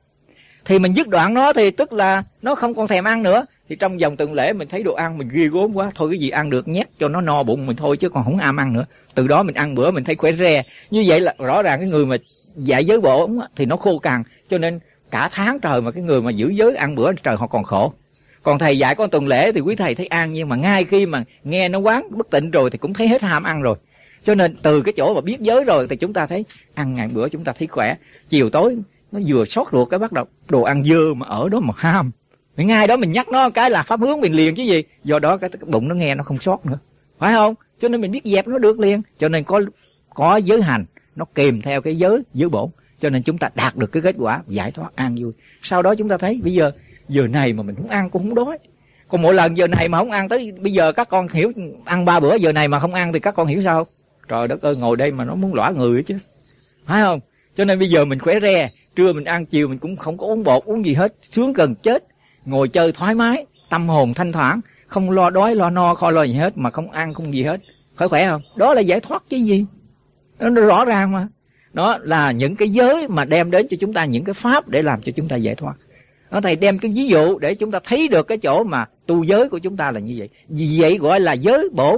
Thì mình dứt đoạn nó thì tức là nó không còn thèm ăn nữa. Thì trong vòng tuần lễ mình thấy đồ ăn mình ghê gốm quá, thôi cái gì ăn được nhét cho nó no bụng mình thôi chứ còn không am ăn nữa. Từ đó mình ăn bữa mình thấy khỏe re. Như vậy là rõ ràng cái người mà dạy giới bổn thì nó khô cằn, cho nên cả tháng trời mà cái người mà giữ giới ăn bữa trời họ còn khổ. Còn thầy dạy có tuần lễ thì quý thầy thấy an, nhưng mà ngay khi mà nghe nó quán bất tịnh rồi thì cũng thấy hết ham ăn rồi. Cho nên từ cái chỗ mà biết giới rồi thì chúng ta thấy ăn ngày bữa chúng ta thấy khỏe. Chiều tối nó vừa xót ruột cái bắt đầu đồ ăn dơ mà ở đó mà ham. Thì ngay đó mình nhắc nó cái là pháp hướng mình liền chứ gì. Do đó cái, cái bụng nó nghe nó không xót nữa, phải không? Cho nên mình biết dẹp nó được liền. Cho nên có có giới hành nó kèm theo cái giới giới bổn, cho nên chúng ta đạt được cái kết quả giải thoát an vui. Sau đó chúng ta thấy bây giờ giờ này mà mình không ăn cũng không đói. Còn mỗi lần giờ này mà không ăn tới bây giờ các con hiểu ăn ba bữa, giờ này mà không ăn thì các con hiểu sao? Trời đất ơi, ngồi đây mà nó muốn lõa người chứ, phải không? Cho nên bây giờ mình khỏe re, trưa mình ăn, chiều mình cũng không có uống bột uống gì hết, sướng gần chết, ngồi chơi thoải mái, tâm hồn thanh thoảng, không lo đói lo no không lo gì hết, mà không ăn không gì hết, khỏe khỏe không? Đó là giải thoát chứ gì? Nó rõ ràng mà. Đó là những cái giới mà đem đến cho chúng ta những cái pháp để làm cho chúng ta giải thoát. Nó thầy đem cái ví dụ để chúng ta thấy được cái chỗ mà tu giới của chúng ta là như vậy. Vì vậy gọi là giới bổn,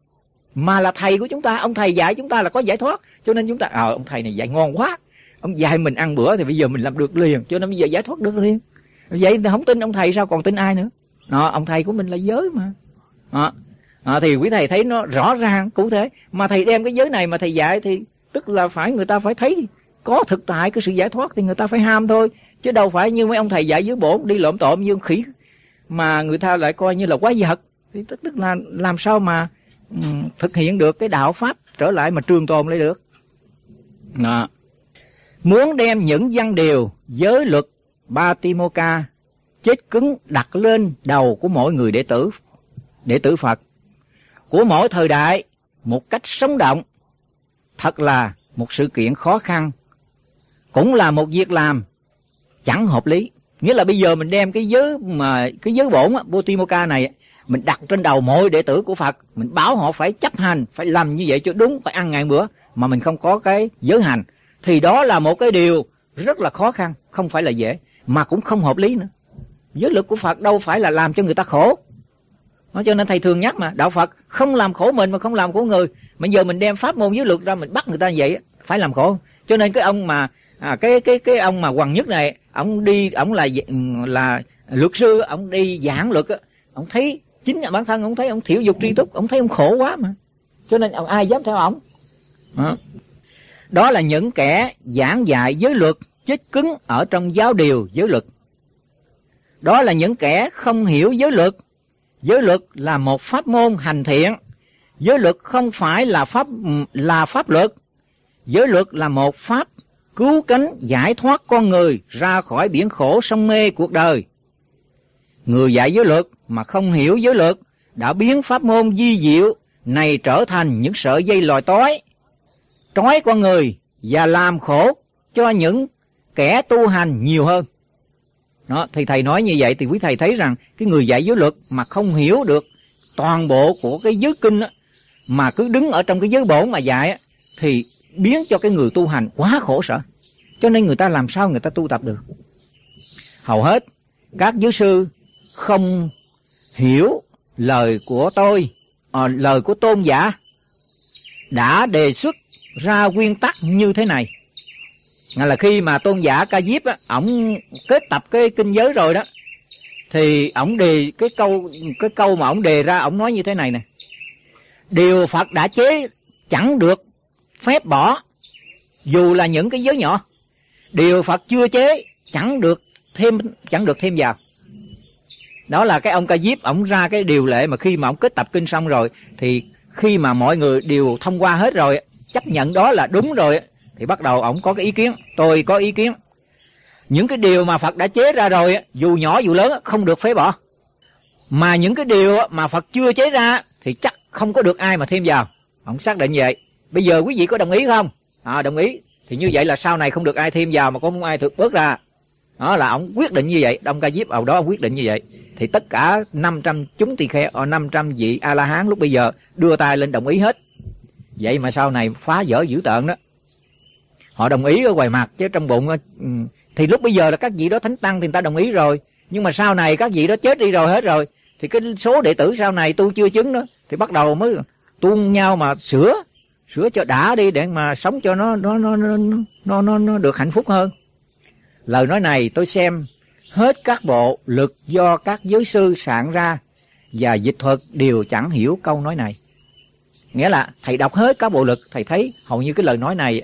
mà là thầy của chúng ta, ông thầy dạy chúng ta là có giải thoát, cho nên chúng ta ờ à, ông thầy này dạy ngon quá, ông dạy mình ăn bữa thì bây giờ mình làm được liền, cho nên bây giờ giải thoát được liền. Vậy thì không tin ông thầy sao còn tin ai nữa? Đó, ông thầy của mình là giới mà. Đó. À, thì quý thầy thấy nó rõ ràng cụ thể, mà thầy đem cái giới này mà thầy dạy thì tức là phải người ta phải thấy có thực tại cái sự giải thoát thì người ta phải ham thôi, chứ đâu phải như mấy ông thầy dạy giới bổn đi lộm tộm như khỉ mà người ta lại coi như là quái vật. Thì tức, tức là làm sao mà um, thực hiện được cái đạo pháp trở lại mà trường tồn lại được. Đó. Muốn đem những văn điều giới luật Patimokkha chết cứng đặt lên đầu của mỗi người đệ tử đệ tử Phật của mỗi thời đại một cách sống động, thật là một sự kiện khó khăn, cũng là một việc làm chẳng hợp lý. Nghĩa là bây giờ mình đem cái giới mà cái giới bổn Patimokkha này mình đặt trên đầu mỗi đệ tử của Phật, mình bảo họ phải chấp hành, phải làm như vậy cho đúng, phải ăn ngày bữa, mà mình không có cái giới hành thì đó là một cái điều rất là khó khăn, không phải là dễ, mà cũng không hợp lý nữa. Giới luật của Phật đâu phải là làm cho người ta khổ. Đó, cho nên thầy thường nhắc mà, đạo Phật không làm khổ mình mà không làm khổ người. Mà giờ mình đem pháp môn giới luật ra mình bắt người ta vậy phải làm khổ. Cho nên cái ông mà à, cái cái cái ông mà Hoàng Nhất này, ông đi, ông là là luật sư, ông đi giảng luật á, ông thấy chính bản thân ông thấy ông thiểu dục tri túc, ông thấy ông khổ quá mà, cho nên ông ai dám theo ông. Đó. Đó là những kẻ giảng dạy giới luật chết cứng ở trong giáo điều giới luật. Đó là những kẻ không hiểu giới luật. Giới luật là một pháp môn hành thiện. Giới luật không phải là pháp là pháp luật. Giới luật là một pháp cứu cánh giải thoát con người ra khỏi biển khổ sông mê cuộc đời. Người dạy giới luật mà không hiểu giới luật đã biến pháp môn vi diệu này trở thành những sợi dây lòi tói, trói con người và làm khổ cho những kẻ tu hành nhiều hơn. Đó, thì thầy nói như vậy thì quý thầy thấy rằng cái người dạy giới luật mà không hiểu được toàn bộ của cái giới kinh đó, mà cứ đứng ở trong cái giới bổn mà dạy á, thì biến cho cái người tu hành quá khổ sở. Cho nên người ta làm sao người ta tu tập được. Hầu hết các giới sư không hiểu lời của tôi, à, lời của tôn giả đã đề xuất ra nguyên tắc như thế này. Nghĩa là khi mà tôn giả Ca Diếp á, ổng kết tập cái kinh giới rồi đó, thì ổng đề cái câu cái câu mà ổng đề ra, ổng nói như thế này nè: điều Phật đã chế chẳng được phép bỏ, dù là những cái giới nhỏ. Điều Phật chưa chế chẳng được thêm chẳng được thêm vào. Đó là cái ông Ca Diếp ổng ra cái điều lệ mà khi mà ổng kết tập kinh xong rồi, thì khi mà mọi người đều thông qua hết rồi, chấp nhận đó là đúng rồi, thì bắt đầu ổng có cái ý kiến. Tôi có ý kiến, những cái điều mà Phật đã chế ra rồi, dù nhỏ dù lớn không được phế bỏ. Mà những cái điều mà Phật chưa chế ra thì chắc không có được ai mà thêm vào. Ổng xác định vậy. Bây giờ quý vị có đồng ý không? À, đồng ý. Thì như vậy là sau này không được ai thêm vào mà không ai được bớt ra. Đó là ổng quyết định như vậy. Đông Ca Diếp ở đó ông quyết định như vậy. Thì tất cả năm trăm chúng tỳ kheo, năm trăm vị A-la-hán lúc bây giờ đưa tay lên đồng ý hết. Vậy mà sau này phá vỡ dữ tợn đó. Họ đồng ý ở ngoài mặt, chứ trong bụng thì lúc bây giờ là các vị đó thánh tăng thì người ta đồng ý rồi. Nhưng mà sau này các vị đó chết đi rồi hết rồi, thì cái số đệ tử sau này tu chưa chứng đó, thì bắt đầu mới tuôn nhau mà sửa sửa cho đã đi, để mà sống cho nó nó nó nó nó nó, nó được hạnh phúc hơn. Lời nói này tôi xem hết các bộ lực do các giới sư soạn ra và dịch thuật đều chẳng hiểu câu nói này. Nghĩa là thầy đọc hết các bộ lực, thầy thấy hầu như cái lời nói này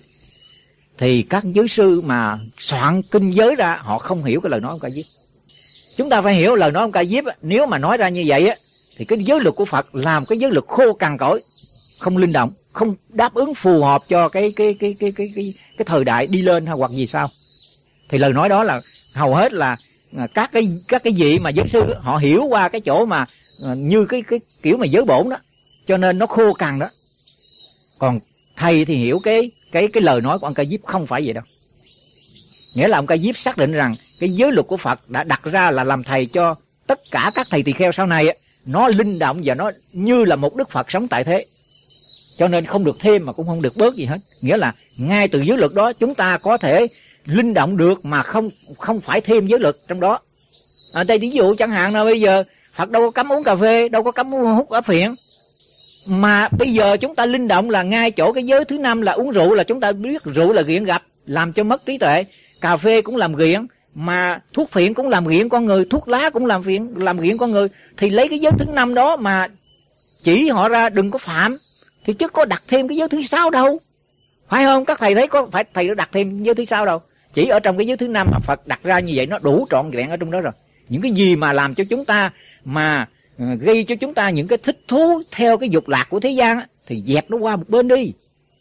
thì các giới sư mà soạn kinh giới ra họ không hiểu cái lời nói ông Ca Diếp. Chúng ta phải hiểu lời nói ông Ca Diếp, nếu mà nói ra như vậy á, thì cái giới luật của Phật làm cái giới luật khô cằn cỗi, không linh động, không đáp ứng phù hợp cho cái cái cái cái cái cái, cái thời đại đi lên hay hoặc gì sao. Thì lời nói đó là hầu hết là các cái các cái vị mà giới sư họ hiểu qua cái chỗ mà như cái cái kiểu mà giới bổn đó, cho nên nó khô cằn đó. Còn thầy thì hiểu cái cái cái lời nói của ông Ca Diếp không phải vậy đâu. Nghĩa là ông Ca Diếp xác định rằng cái giới luật của Phật đã đặt ra là làm thầy cho tất cả các thầy tỳ kheo sau này, nó linh động và nó như là một Đức Phật sống tại thế. Cho nên không được thêm mà cũng không được bớt gì hết. Nghĩa là ngay từ giới luật đó chúng ta có thể linh động được mà không không phải thêm giới luật trong đó. À, đây ví dụ chẳng hạn là bây giờ Phật đâu có cấm uống cà phê, đâu có cấm hút ấp phiện. Mà bây giờ chúng ta linh động là ngay chỗ cái giới thứ năm là uống rượu, là chúng ta biết rượu là nghiện gặp, làm cho mất trí tuệ. Cà phê cũng làm nghiện, mà thuốc phiện cũng làm nghiện con người, thuốc lá cũng làm phiện, làm nghiện con người. Thì lấy cái giới thứ năm đó mà chỉ họ ra đừng có phạm, thì chứ có đặt thêm cái giới thứ sáu đâu. Phải không? Các thầy thấy có phải thầy đã đặt thêm giới thứ sáu đâu. Chỉ ở trong cái giới thứ năm mà Phật đặt ra như vậy nó đủ trọn vẹn ở trong đó rồi. Những cái gì mà làm cho chúng ta mà gây cho chúng ta những cái thích thú theo cái dục lạc của thế gian á, thì dẹp nó qua một bên đi.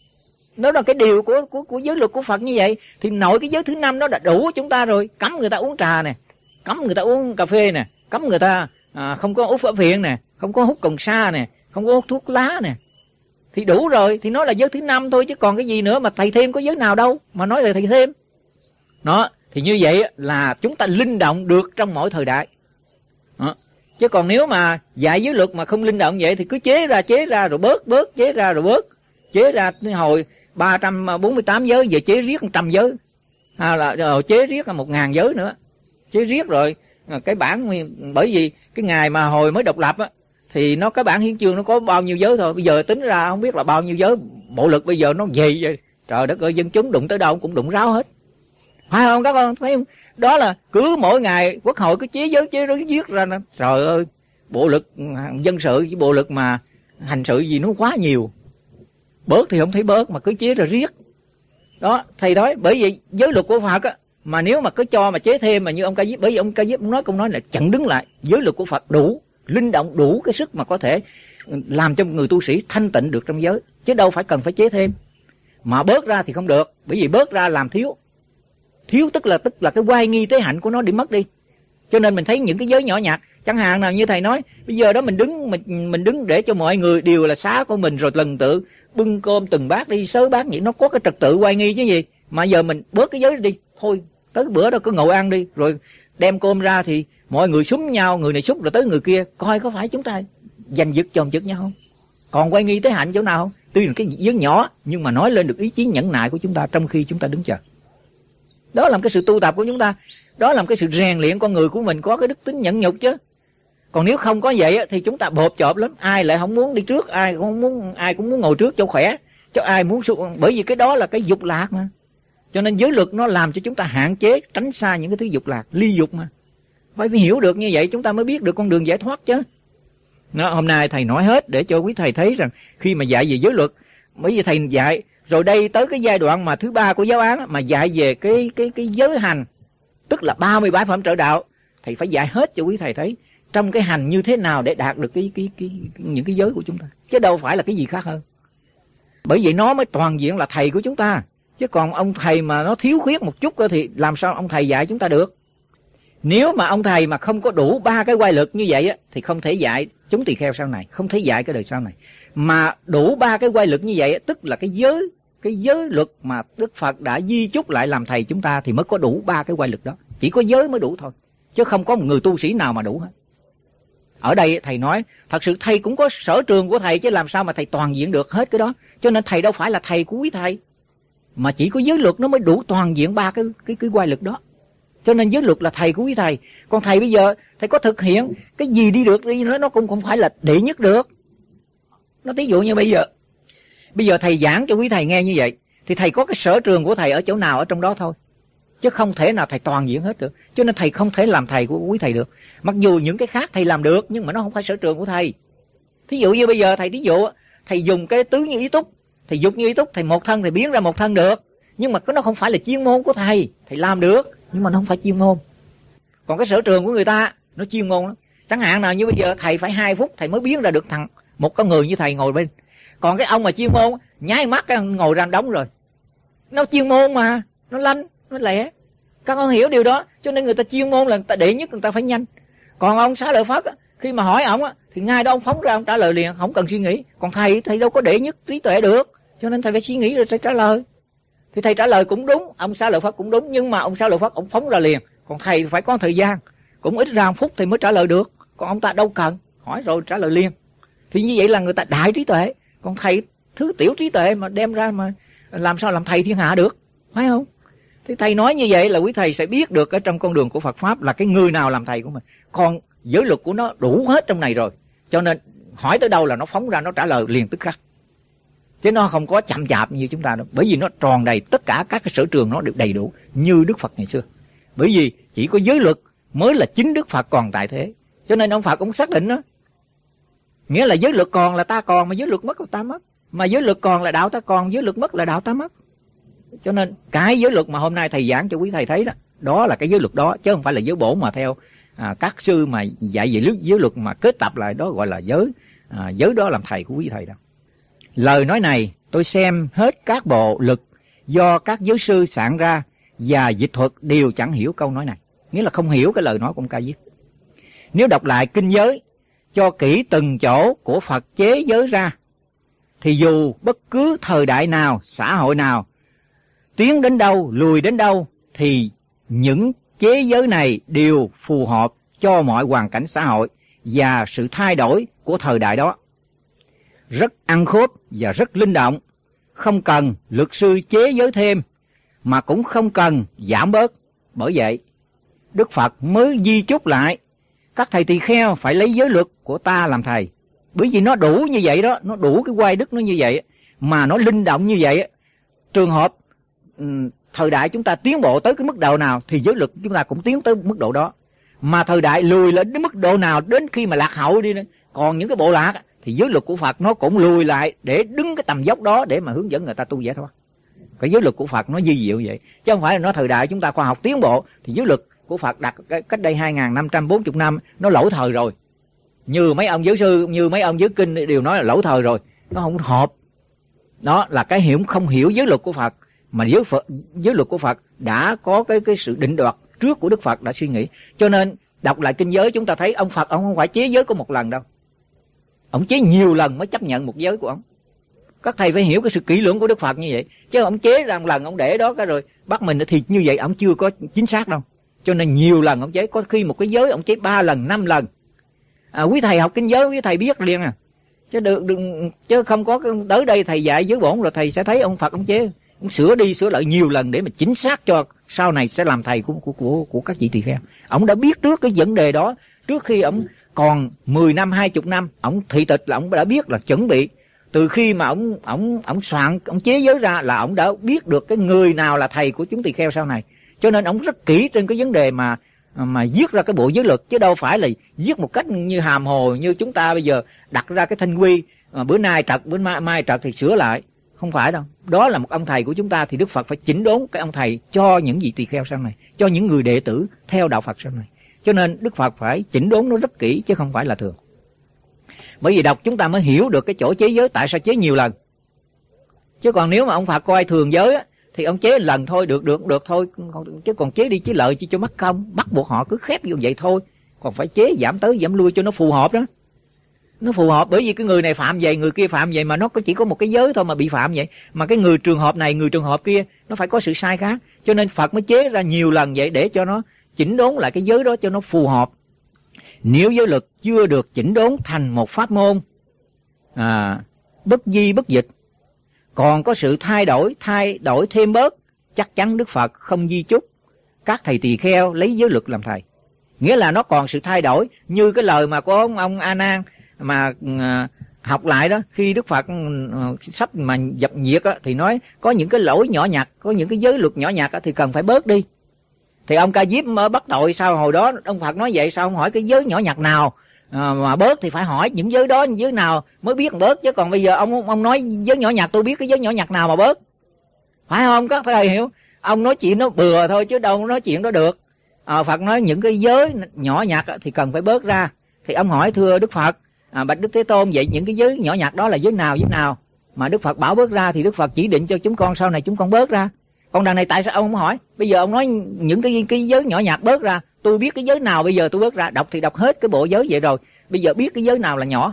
Đó là cái điều của, của, của giới luật của Phật như vậy. Thì nội cái giới thứ năm nó đã đủ chúng ta rồi. Cấm người ta uống trà nè, cấm người ta uống cà phê nè, cấm người ta à, không có hút ấp phiện nè, không có hút cồn sa nè, không có hút thuốc lá nè. Thì đủ rồi, thì nó là giới thứ năm thôi, chứ còn cái gì nữa mà thầy thêm có giới nào đâu mà nói là thầy thêm. Đó, thì như vậy là chúng ta linh động được trong mỗi thời đại. Đó. Chứ còn nếu mà dạy giới luật mà không linh động vậy thì cứ chế ra chế ra rồi bớt bớt, chế ra rồi bớt. Chế ra hồi ba trăm bốn mươi tám giới, giờ chế riết một trăm giới. Hay là rồi chế riết là một ngàn giới nữa. Chế riết rồi cái bản, bởi vì cái ngày mà hồi mới độc lập á, thì nó cái bản hiến chương nó có bao nhiêu giới thôi. Bây giờ tính ra không biết là bao nhiêu giới. Bộ lực bây giờ nó gì vậy? Trời đất ơi, dân chúng đụng tới đâu cũng đụng ráo hết. Phải không các con? Thấy không? Đó là cứ mỗi ngày quốc hội cứ chế giới chế giới viết ra nè. Trời ơi, bộ lực dân sự với bộ lực mà hành sự gì nó quá nhiều. Bớt thì không thấy bớt mà cứ chế ra riết. Đó, thầy nói bởi vì giới luật của Phật á, mà nếu mà cứ cho mà chế thêm mà như ông Ca Diếp, bởi vì ông Ca Diếp nói câu nói là chặn đứng lại, giới luật của Phật đủ, linh động đủ cái sức mà có thể làm cho người tu sĩ thanh tịnh được trong giới, chứ đâu phải cần phải chế thêm. Mà bớt ra thì không được, bởi vì bớt ra làm thiếu. Thiếu tức là tức là cái oai nghi tế hạnh của nó đi mất đi. Cho nên mình thấy những cái giới nhỏ nhặt, Chẳng hạn nào như thầy nói, bây giờ đó mình đứng mình mình đứng để cho mọi người đều là xá của mình, rồi lần tự bưng cơm từng bát đi, sớ bát vậy, nó có cái trật tự oai nghi chứ gì. Mà giờ mình bớt cái giới đi, thôi tới cái bữa đó cứ ngồi ăn đi, rồi đem cơm ra thì mọi người xúm nhau, người này xúc rồi tới người kia, coi có phải chúng ta giành giật chồng giật nhau không? Còn quay nghi tới hạnh chỗ nào không? Tuy là cái giới nhỏ nhưng mà nói lên được ý chí nhẫn nại của chúng ta trong khi chúng ta đứng chờ. Đó là cái sự tu tập của chúng ta, đó là cái sự rèn luyện con người của mình có cái đức tính nhẫn nhục chứ. Còn nếu không có vậy thì chúng ta bộp chộp lắm, ai lại không muốn đi trước, ai cũng không muốn, ai cũng muốn ngồi trước cho khỏe, cho ai muốn xuống, bởi vì cái đó là cái dục lạc mà. Cho nên giới luật nó làm cho chúng ta hạn chế, tránh xa những cái thứ dục lạc, ly dục mà. Phải hiểu được như vậy chúng ta mới biết được con đường giải thoát chứ. Nó, hôm nay thầy nói hết để cho quý thầy thấy rằng khi mà dạy về giới luật, bởi vì thầy dạy rồi đây tới cái giai đoạn mà thứ ba của giáo án mà dạy về cái cái cái giới hành, tức là ba mươi bảy phẩm trợ đạo, thầy phải dạy hết cho quý thầy thấy trong cái hành như thế nào để đạt được cái, cái, cái, cái những cái giới của chúng ta, chứ đâu phải là cái gì khác hơn. Bởi vậy nó mới toàn diện là thầy của chúng ta, chứ còn ông thầy mà nó thiếu khuyết một chút thì làm sao ông thầy dạy chúng ta được. Nếu mà ông thầy mà không có đủ ba cái quay lực như vậy á, thì không thể dạy chúng tỳ kheo sau này, không thể dạy cái đời sau này. Mà đủ ba cái quay lực như vậy á, tức là cái giới cái giới luật mà Đức Phật đã di chúc lại làm thầy chúng ta thì mới có đủ ba cái quay lực đó. Chỉ có giới mới đủ thôi, chứ không có một người tu sĩ nào mà đủ hết. Ở đây thầy nói, thật sự thầy cũng có sở trường của thầy chứ làm sao mà thầy toàn diện được hết cái đó. Cho nên thầy đâu phải là thầy của quý thầy, mà chỉ có giới luật nó mới đủ toàn diện ba cái cái cái quay lực đó. Cho nên giới luật là thầy của quý thầy. Còn thầy bây giờ thầy có thực hiện cái gì đi được đi nữa, nó cũng không phải là đệ nhất được. Nó ví dụ như bây giờ bây giờ thầy giảng cho quý thầy nghe như vậy thì thầy có cái sở trường của thầy ở chỗ nào ở trong đó thôi, chứ không thể nào thầy toàn diện hết được. Cho nên thầy không thể làm thầy của quý thầy được. Mặc dù những cái khác thầy làm được nhưng mà nó không phải sở trường của thầy. Thí dụ như bây giờ thầy, thí dụ thầy dùng cái tứ như ý túc, thầy dục như ý túc, thầy một thân thầy biến ra một thân được, nhưng mà cái nó không phải là chuyên môn của thầy. Thầy làm được nhưng mà nó không phải chuyên môn. Còn cái sở trường của người ta nó chuyên môn lắm. Chẳng hạn nào như bây giờ thầy phải hai phút thầy mới biến ra được thằng một con người như thầy ngồi bên. Còn cái ông mà chuyên môn nháy mắt cái ngồi ra đóng rồi. Nó chuyên môn mà, nó lanh, nó lẹ. Các con hiểu điều đó, cho nên người ta chuyên môn là người ta đệ nhất, người ta phải nhanh. Còn ông Xá Lợi Phất khi mà hỏi ông thì ngay đó ông phóng ra ông trả lời liền, không cần suy nghĩ. Còn thầy thầy đâu có đệ nhất trí tuệ được, cho nên thầy phải suy nghĩ rồi thầy trả lời. Thì thầy trả lời cũng đúng, ông Xá Lợi Phất cũng đúng, nhưng mà ông Xá Lợi Phất ông phóng ra liền. Còn thầy phải có thời gian, cũng ít ra một phút thì mới trả lời được. Còn ông ta đâu cần, hỏi rồi trả lời liền. Thì như vậy là người ta đại trí tuệ. Còn thầy thứ tiểu trí tuệ mà đem ra mà làm sao làm thầy thiên hạ được, phải không? Thì thầy nói như vậy là quý thầy sẽ biết được ở trong con đường của Phật Pháp là cái người nào làm thầy của mình. Còn giới luật của nó đủ hết trong này rồi, cho nên hỏi tới đâu là nó phóng ra nó trả lời liền tức khắc. Chứ nó không có chậm chạp như chúng ta đâu. Bởi vì nó tròn đầy, tất cả các cái sở trường nó đều đầy đủ như Đức Phật ngày xưa. Bởi vì chỉ có giới luật mới là chính Đức Phật còn tại thế. Cho nên ông Phật cũng xác định đó, nghĩa là giới luật còn là ta còn, mà giới luật mất là ta mất. Mà giới luật còn là đạo ta còn, giới luật mất là đạo ta mất. Cho nên cái giới luật mà hôm nay thầy giảng cho quý thầy thấy đó, đó là cái giới luật đó, chứ không phải là giới bổ mà theo à, các sư mà dạy về giới luật mà kết tập lại đó gọi là giới, à, giới đó làm thầy của quý thầy đâu. Lời nói này tôi xem hết các bộ lực do các giới sư soạn ra và dịch thuật đều chẳng hiểu câu nói này, nghĩa là không hiểu cái lời nói của ông Ca Diếp. Nếu đọc lại kinh giới cho kỹ từng chỗ của Phật chế giới ra, thì dù bất cứ thời đại nào, xã hội nào, tiến đến đâu, lùi đến đâu, thì những chế giới này đều phù hợp cho mọi hoàn cảnh xã hội và sự thay đổi của thời đại đó. Rất ăn khớp và rất linh động, không cần luật sư chế giới thêm, mà cũng không cần giảm bớt. Bởi vậy, Đức Phật mới di chúc lại, các thầy tỳ kheo phải lấy giới luật của ta làm thầy. Bởi vì nó đủ như vậy đó, nó đủ cái oai đức nó như vậy, mà nó linh động như vậy. Trường hợp um, thời đại chúng ta tiến bộ tới cái mức độ nào thì giới luật chúng ta cũng tiến tới mức độ đó. Mà thời đại lùi lên đến mức độ nào, đến khi mà lạc hậu đi, còn những cái bộ lạc thì giới luật của Phật nó cũng lùi lại để đứng cái tầm dốc đó để mà hướng dẫn người ta tu giải thoát. Cái giới luật của Phật nó di diệu vậy, chứ không phải là nó thời đại chúng ta khoa học tiến bộ thì giới luật của Phật đặt cách đây hai nghìn năm trăm bốn mươi năm nó lỗi thời rồi. Như mấy ông giới sư, như mấy ông giới kinh đều nói là lỗi thời rồi, nó không hợp. Đó là cái hiểu không hiểu giới luật của Phật, mà giới Phật, giới luật của Phật đã có cái cái sự định đoạt trước của Đức Phật đã suy nghĩ. Cho nên Đọc lại kinh giới chúng ta thấy ông Phật ông không phải chế giới có một lần đâu. Ông chế nhiều lần mới chấp nhận một giới của ông. Các thầy phải hiểu cái sự kỹ lưỡng của Đức Phật như vậy. Chứ ông chế ra một lần ông để đó cái rồi bắt mình thì như vậy ông chưa có chính xác đâu. Cho nên nhiều lần ông chế, có khi một cái giới ông chế ba lần, năm lần. À, quý thầy học kinh giới quý thầy biết liền à. Chứ được, được chứ không có tới đây thầy dạy giới bổn rồi thầy sẽ thấy ông Phật ông chế, ông sửa đi sửa lại nhiều lần để mà chính xác cho sau này sẽ làm thầy của của của, của các vị tỳ kheo. Ông đã biết trước cái vấn đề đó, trước khi ông còn mười năm, hai mươi năm, ông thị tịch là ông đã biết là chuẩn bị. Từ khi mà ông ông ông soạn, ông chế giới ra là ông đã biết được cái người nào là thầy của chúng tỳ kheo sau này. Cho nên ông rất kỹ trên cái vấn đề mà mà viết ra cái bộ giới luật, chứ đâu phải là viết một cách như hàm hồ như chúng ta bây giờ đặt ra cái thanh quy, à, bữa nay trật bữa mai, mai trật thì sửa lại. Không phải đâu. Đó là một ông thầy của chúng ta thì Đức Phật phải chỉnh đốn cái ông thầy cho những vị tỳ kheo sau này, cho những người đệ tử theo đạo Phật sau này. Cho nên Đức Phật phải chỉnh đốn nó rất kỹ chứ không phải là thường. Bởi vì đọc chúng ta mới hiểu được cái chỗ chế giới tại sao chế nhiều lần. Chứ còn nếu mà ông Phật coi thường giới á, thì ông chế lần thôi, được được được thôi, chứ còn chế đi chế lợi chỉ cho mắc công, bắt buộc họ cứ khép như vậy thôi. Còn phải chế giảm tới giảm lui cho nó phù hợp đó. Nó phù hợp, bởi vì cái người này phạm vậy, người kia phạm vậy, mà nó có chỉ có một cái giới thôi mà bị phạm vậy. Mà cái người trường hợp này, người trường hợp kia, nó phải có sự sai khác. Cho nên Phật mới chế ra nhiều lần vậy để cho nó chỉnh đốn lại cái giới đó cho nó phù hợp. Nếu giới luật chưa được chỉnh đốn thành một pháp môn à, bất di bất dịch, còn có sự thay đổi, thay đổi thêm bớt, chắc chắn Đức Phật không di chúc các thầy tỳ kheo lấy giới luật làm thầy. Nghĩa là nó còn sự thay đổi, như cái lời mà của ông, ông A Nan mà uh, học lại đó, khi Đức Phật uh, sắp mà dập nhiệt á, thì nói có những cái lỗi nhỏ nhặt, có những cái giới luật nhỏ nhặt á, thì cần phải bớt đi. Thì ông Ca Diếp bắt tội sao hồi đó ông Phật nói vậy, sao không hỏi cái giới nhỏ nhặt nào à, mà bớt, thì phải hỏi những giới đó, những giới nào mới biết bớt. Chứ còn bây giờ ông ông nói giới nhỏ nhặt, tôi biết cái giới nhỏ nhặt nào mà bớt, phải không? Các thầy hiểu, ông nói chuyện nó bừa thôi chứ đâu nói chuyện đó được. À, Phật nói những cái giới nhỏ nhặt thì cần phải bớt ra. Thì ông hỏi thưa Đức Phật, à, bạch Đức Thế Tôn, vậy những cái giới nhỏ nhặt đó là giới nào giới nào mà Đức Phật bảo bớt ra, thì Đức Phật chỉ định cho chúng con sau này chúng con bớt ra. Còn đằng này tại sao ông không hỏi? Bây giờ ông nói những cái cái giới nhỏ nhặt bớt ra, tôi biết cái giới nào bây giờ tôi bớt ra. Đọc thì đọc hết cái bộ giới vậy rồi, bây giờ biết cái giới nào là nhỏ,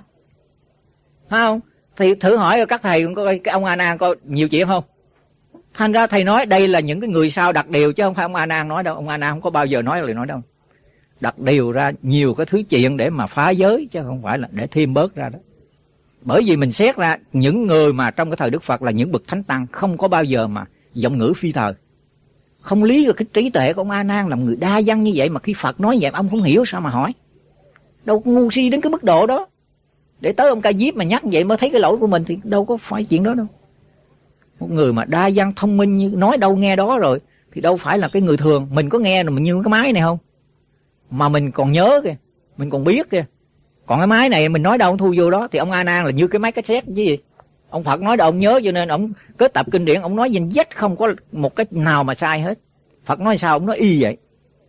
phải không? Thì thử hỏi các thầy coi cái ông A Nan coi nhiều chuyện không. Thành ra thầy nói đây là những cái người sao đặt điều, chứ không phải ông A Nan nói đâu. Ông A Nan không có bao giờ nói lời nói đâu. Đặt điều ra nhiều cái thứ chuyện để mà phá giới, chứ không phải là để thêm bớt ra đó. Bởi vì mình xét ra những người mà trong cái thời Đức Phật là những bậc thánh tăng, không có bao giờ mà giọng ngữ phi thời. Không lý được cái trí tuệ của ông A Nan làm người đa văn như vậy, mà khi Phật nói vậy ông không hiểu sao mà hỏi. Đâu có ngu si đến cái mức độ đó. Để tới ông Ca Diếp mà nhắc vậy mới thấy cái lỗi của mình thì đâu có phải chuyện đó đâu. Một người mà đa văn thông minh như nói đâu nghe đó rồi thì đâu phải là cái người thường. Mình có nghe rồi mình như cái máy này không, mà mình còn nhớ kìa, mình còn biết kìa. Còn cái máy này mình nói đâu thu vô đó. Thì ông A Nan là như cái máy cassette chứ gì. Ông Phật nói đâu ông nhớ, cho nên ông kết tập kinh điển, ông nói danh dách không có một cái nào mà sai hết. Phật nói sao ông nói y vậy.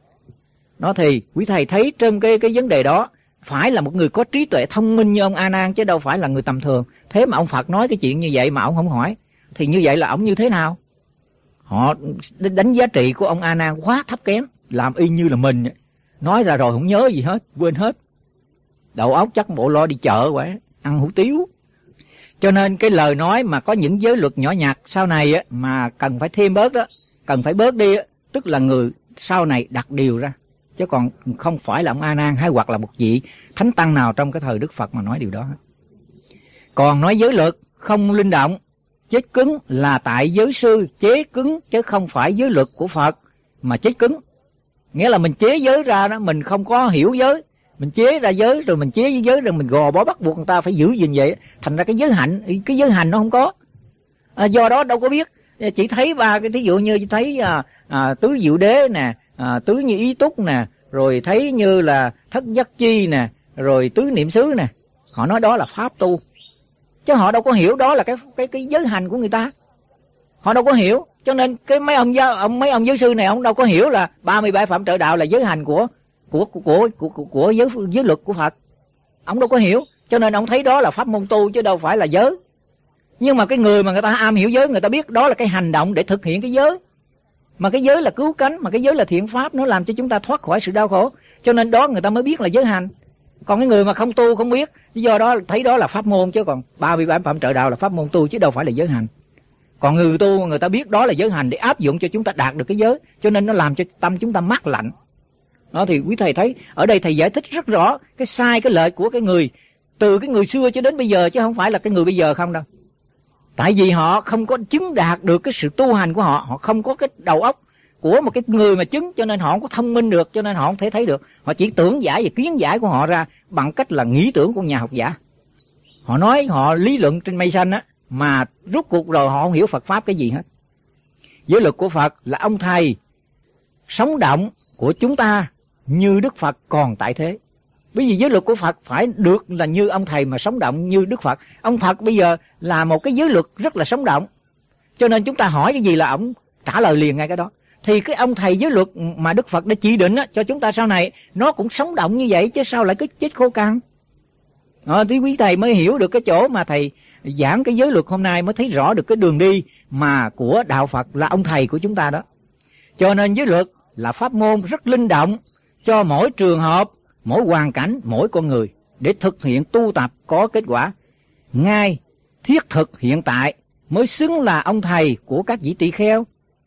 Nó thì quý thầy thấy trên cái cái vấn đề đó phải là một người có trí tuệ thông minh như ông A Nan, chứ đâu phải là người tầm thường. Thế mà ông Phật nói cái chuyện như vậy mà ông không hỏi, thì như vậy là ông như thế nào? Họ đánh giá trị của ông A Nan quá thấp kém, làm y như là mình nói ra rồi không nhớ gì hết, quên hết. Đầu óc chắc bộ lo đi chợ quá, ăn hủ tiếu. Cho nên cái lời nói mà có những giới luật nhỏ nhặt sau này á, mà cần phải thêm bớt đó, cần phải bớt đi á, tức là người sau này đặt điều ra, chứ còn không phải là ông A Nan hay hoặc là một vị thánh tăng nào trong cái thời Đức Phật mà nói điều đó. Còn nói giới luật không linh động, chết cứng là tại giới sư chế cứng, chứ không phải giới luật của Phật mà chết cứng. Nghĩa là mình chế giới ra đó, mình không có hiểu giới, mình chế ra giới rồi mình chế giới rồi mình gò bó bắt buộc người ta phải giữ gìn vậy. Thành ra cái giới hạnh, cái giới hành nó không có. À, do đó đâu có biết, chỉ thấy ba cái thí dụ như thấy à, à, tứ diệu đế nè, à, tứ như ý túc nè, rồi thấy như là thất giác chi nè, rồi tứ niệm xứ nè. Họ nói đó là pháp tu, chứ họ đâu có hiểu đó là cái cái cái giới hành của người ta. Họ đâu có hiểu, cho nên cái mấy ông giáo ông mấy ông giới sư này ông đâu có hiểu là ba mươi bảy phẩm trợ đạo là giới hành của của của của của, của, của giới giới luật của Phật. Ông đâu có hiểu, cho nên ông thấy đó là pháp môn tu chứ đâu phải là giới. Nhưng mà cái người mà người ta am hiểu giới, người ta biết đó là cái hành động để thực hiện cái giới. Mà cái giới là cứu cánh, mà cái giới là thiện pháp, nó làm cho chúng ta thoát khỏi sự đau khổ. cho nên đó người ta mới biết là giới hành. Còn cái người mà không tu không biết, do đó thấy đó là pháp môn, chứ còn ba mươi bảy phạm trợ đạo là pháp môn tu chứ đâu phải là giới hành. Còn người tu người ta biết đó là giới hành để áp dụng cho chúng ta đạt được cái giới, cho nên nó làm cho tâm chúng ta mát lạnh. Đó thì quý thầy thấy ở đây thầy giải thích rất rõ cái sai cái lợi của cái người từ cái người xưa cho đến bây giờ, chứ không phải là cái người bây giờ không đâu. Tại vì họ không có chứng đạt được cái sự tu hành của họ, họ không có cái đầu óc của một cái người mà chứng, cho nên họ không có thông minh được, cho nên họ không thể thấy được. Họ chỉ tưởng giải và kiến giải của họ ra bằng cách là nghĩ tưởng của nhà học giả. Họ nói họ lý luận trên mây xanh á, mà rút cuộc rồi họ không hiểu Phật Pháp cái gì hết. Giới luật của Phật là ông thầy sống động của chúng ta như Đức Phật còn tại thế. Bởi vì giới luật của Phật phải được là như ông thầy mà sống động như Đức Phật. Ông Phật bây giờ là một cái giới luật rất là sống động, cho nên chúng ta hỏi cái gì là ông trả lời liền ngay cái đó. Thì cái ông thầy giới luật mà Đức Phật đã chỉ định á, cho chúng ta sau này nó cũng sống động như vậy, chứ sao lại cứ chết khô cằn. Ờ, thì quý thầy mới hiểu được cái chỗ mà thầy giảng cái giới luật hôm nay, mới thấy rõ được cái đường đi mà của đạo Phật là ông thầy của chúng ta đó. Cho nên giới luật là pháp môn rất linh động cho mỗi trường hợp, mỗi hoàn cảnh, mỗi con người để thực hiện tu tập có kết quả ngay thiết thực hiện tại, mới xứng là ông thầy của các vị tỳ kheo.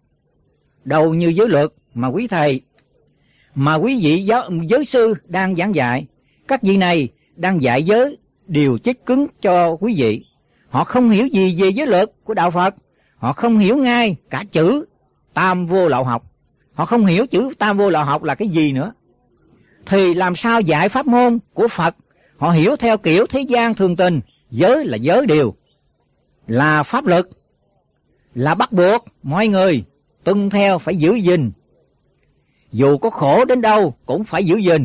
Đầu như giới luật mà quý thầy, mà quý vị giáo, giới sư đang giảng dạy, các vị này đang dạy giới điều chích cứng cho quý vị. Họ không hiểu gì về giới luật của đạo Phật, họ không hiểu ngay cả chữ tam vô lậu học, họ không hiểu chữ tam vô lậu học là cái gì nữa. Thì làm sao dạy pháp môn của Phật? Họ hiểu theo kiểu thế gian thường tình, giới là giới điều, là pháp luật, là bắt buộc mọi người tuân theo, phải giữ gìn, dù có khổ đến đâu cũng phải giữ gìn.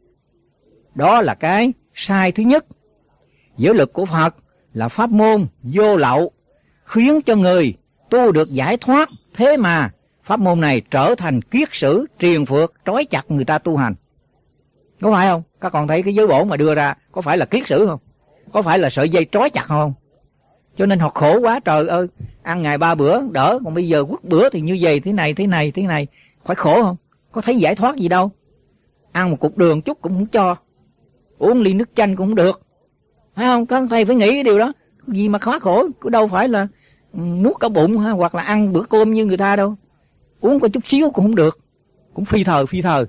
Đó là cái sai thứ nhất. Giới luật của Phật là pháp môn vô lậu, khiến cho người tu được giải thoát, thế mà pháp môn này trở thành kiết sử, triền phược, trói chặt người ta tu hành. Có phải không? Các con thấy cái giới bổ mà đưa ra có phải là kiết sử không? Có phải là sợi dây trói chặt không? Cho nên họ khổ quá, trời ơi, ăn ngày ba bữa đỡ, còn bây giờ quất bữa thì như vậy, thế này, thế này, thế này, phải khổ không? Có thấy giải thoát gì đâu. Ăn một cục đường chút cũng không cho, uống ly nước chanh cũng không được, phải không? Các thầy phải nghĩ cái điều đó. Gì mà khó khổ, cứ đâu phải là nuốt cả bụng ha, hoặc là ăn bữa cơm như người ta đâu, uống có chút xíu cũng không được, cũng phi thời phi thời.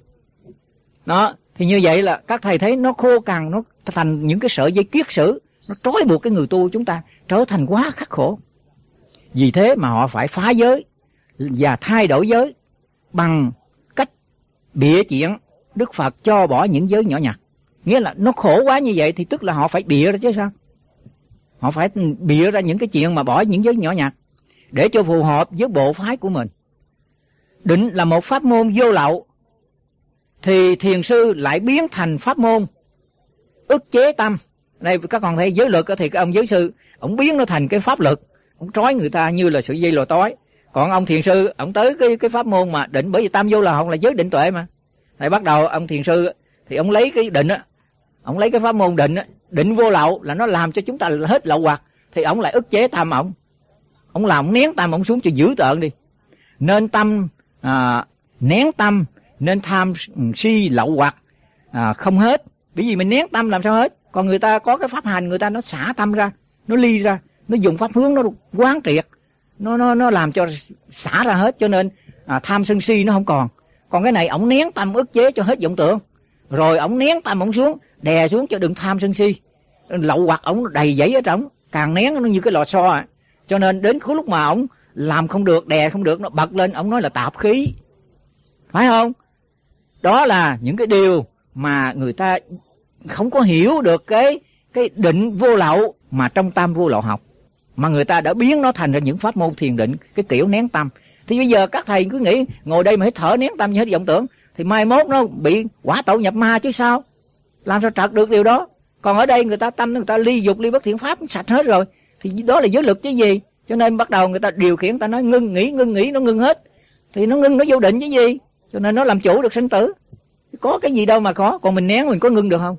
Đó, thì như vậy là các thầy thấy nó khô cằn, nó thành những cái sợi dây kiết sử, nó trói buộc cái người tu chúng ta trở thành quá khắc khổ. Vì thế mà họ phải phá giới và thay đổi giới bằng cách bịa chuyện Đức Phật cho bỏ những giới nhỏ nhặt. Nghĩa là nó khổ quá như vậy thì tức là họ phải bịa ra chứ sao. Họ phải bịa ra những cái chuyện mà bỏ những giới nhỏ nhặt để cho phù hợp với bộ phái của mình. Định là một pháp môn vô lậu, thì thiền sư lại biến thành pháp môn ức chế tâm. Đây các con thấy giới luật thì cái ông giới sư ông biến nó thành cái pháp luật, ông trói người ta như là sợi dây lò tói. Còn ông thiền sư ông tới cái cái pháp môn mà định, bởi vì tam vô là học là giới định tuệ mà. Này bắt đầu ông thiền sư thì ông lấy cái định á, ông lấy cái pháp môn định á, định vô lậu là nó làm cho chúng ta hết lậu hoặc, thì ông lại ức chế tâm ông, ông làm ông nén tâm ông xuống cho dữ tợn đi. Nên tâm à, nén tâm, nên tham si lậu hoặc à, không hết. Bởi vì mình nén tâm làm sao hết. Còn người ta có cái pháp hành, người ta nó xả tâm ra, nó ly ra, nó dùng pháp hướng, nó quán triệt, nó nó nó làm cho xả ra hết, cho nên à, tham sân si nó không còn. Còn cái này ổng nén tâm ức chế cho hết vọng tưởng, rồi ổng nén tâm ổng xuống, đè xuống cho đừng tham sân si. Lậu hoặc ổng đầy dẫy ở trong, càng nén nó như cái lò xo à. Cho nên đến cái lúc mà ổng làm không được, đè không được, nó bật lên, ổng nói là tạp khí, phải không? Đó là những cái điều mà người ta không có hiểu được cái cái định vô lậu mà trong tam vô lậu học, mà người ta đã biến nó thành ra những pháp môn thiền định, cái kiểu nén tâm. Thì bây giờ các thầy cứ nghĩ ngồi đây mà hít thở nén tâm như hết vọng tưởng, thì mai mốt nó bị quả tậu nhập ma chứ sao, làm sao trật được điều đó. Còn ở đây người ta tâm người ta ly dục ly bất thiện pháp sạch hết rồi, thì đó là giới lực chứ gì. Cho nên bắt đầu người ta điều khiển, ta nói ngưng nghỉ ngưng nghỉ, nó ngưng hết, thì nó ngưng nó vô định chứ gì. Cho nên nó làm chủ được sinh tử, có cái gì đâu mà khó. Còn mình nén mình có ngưng được không?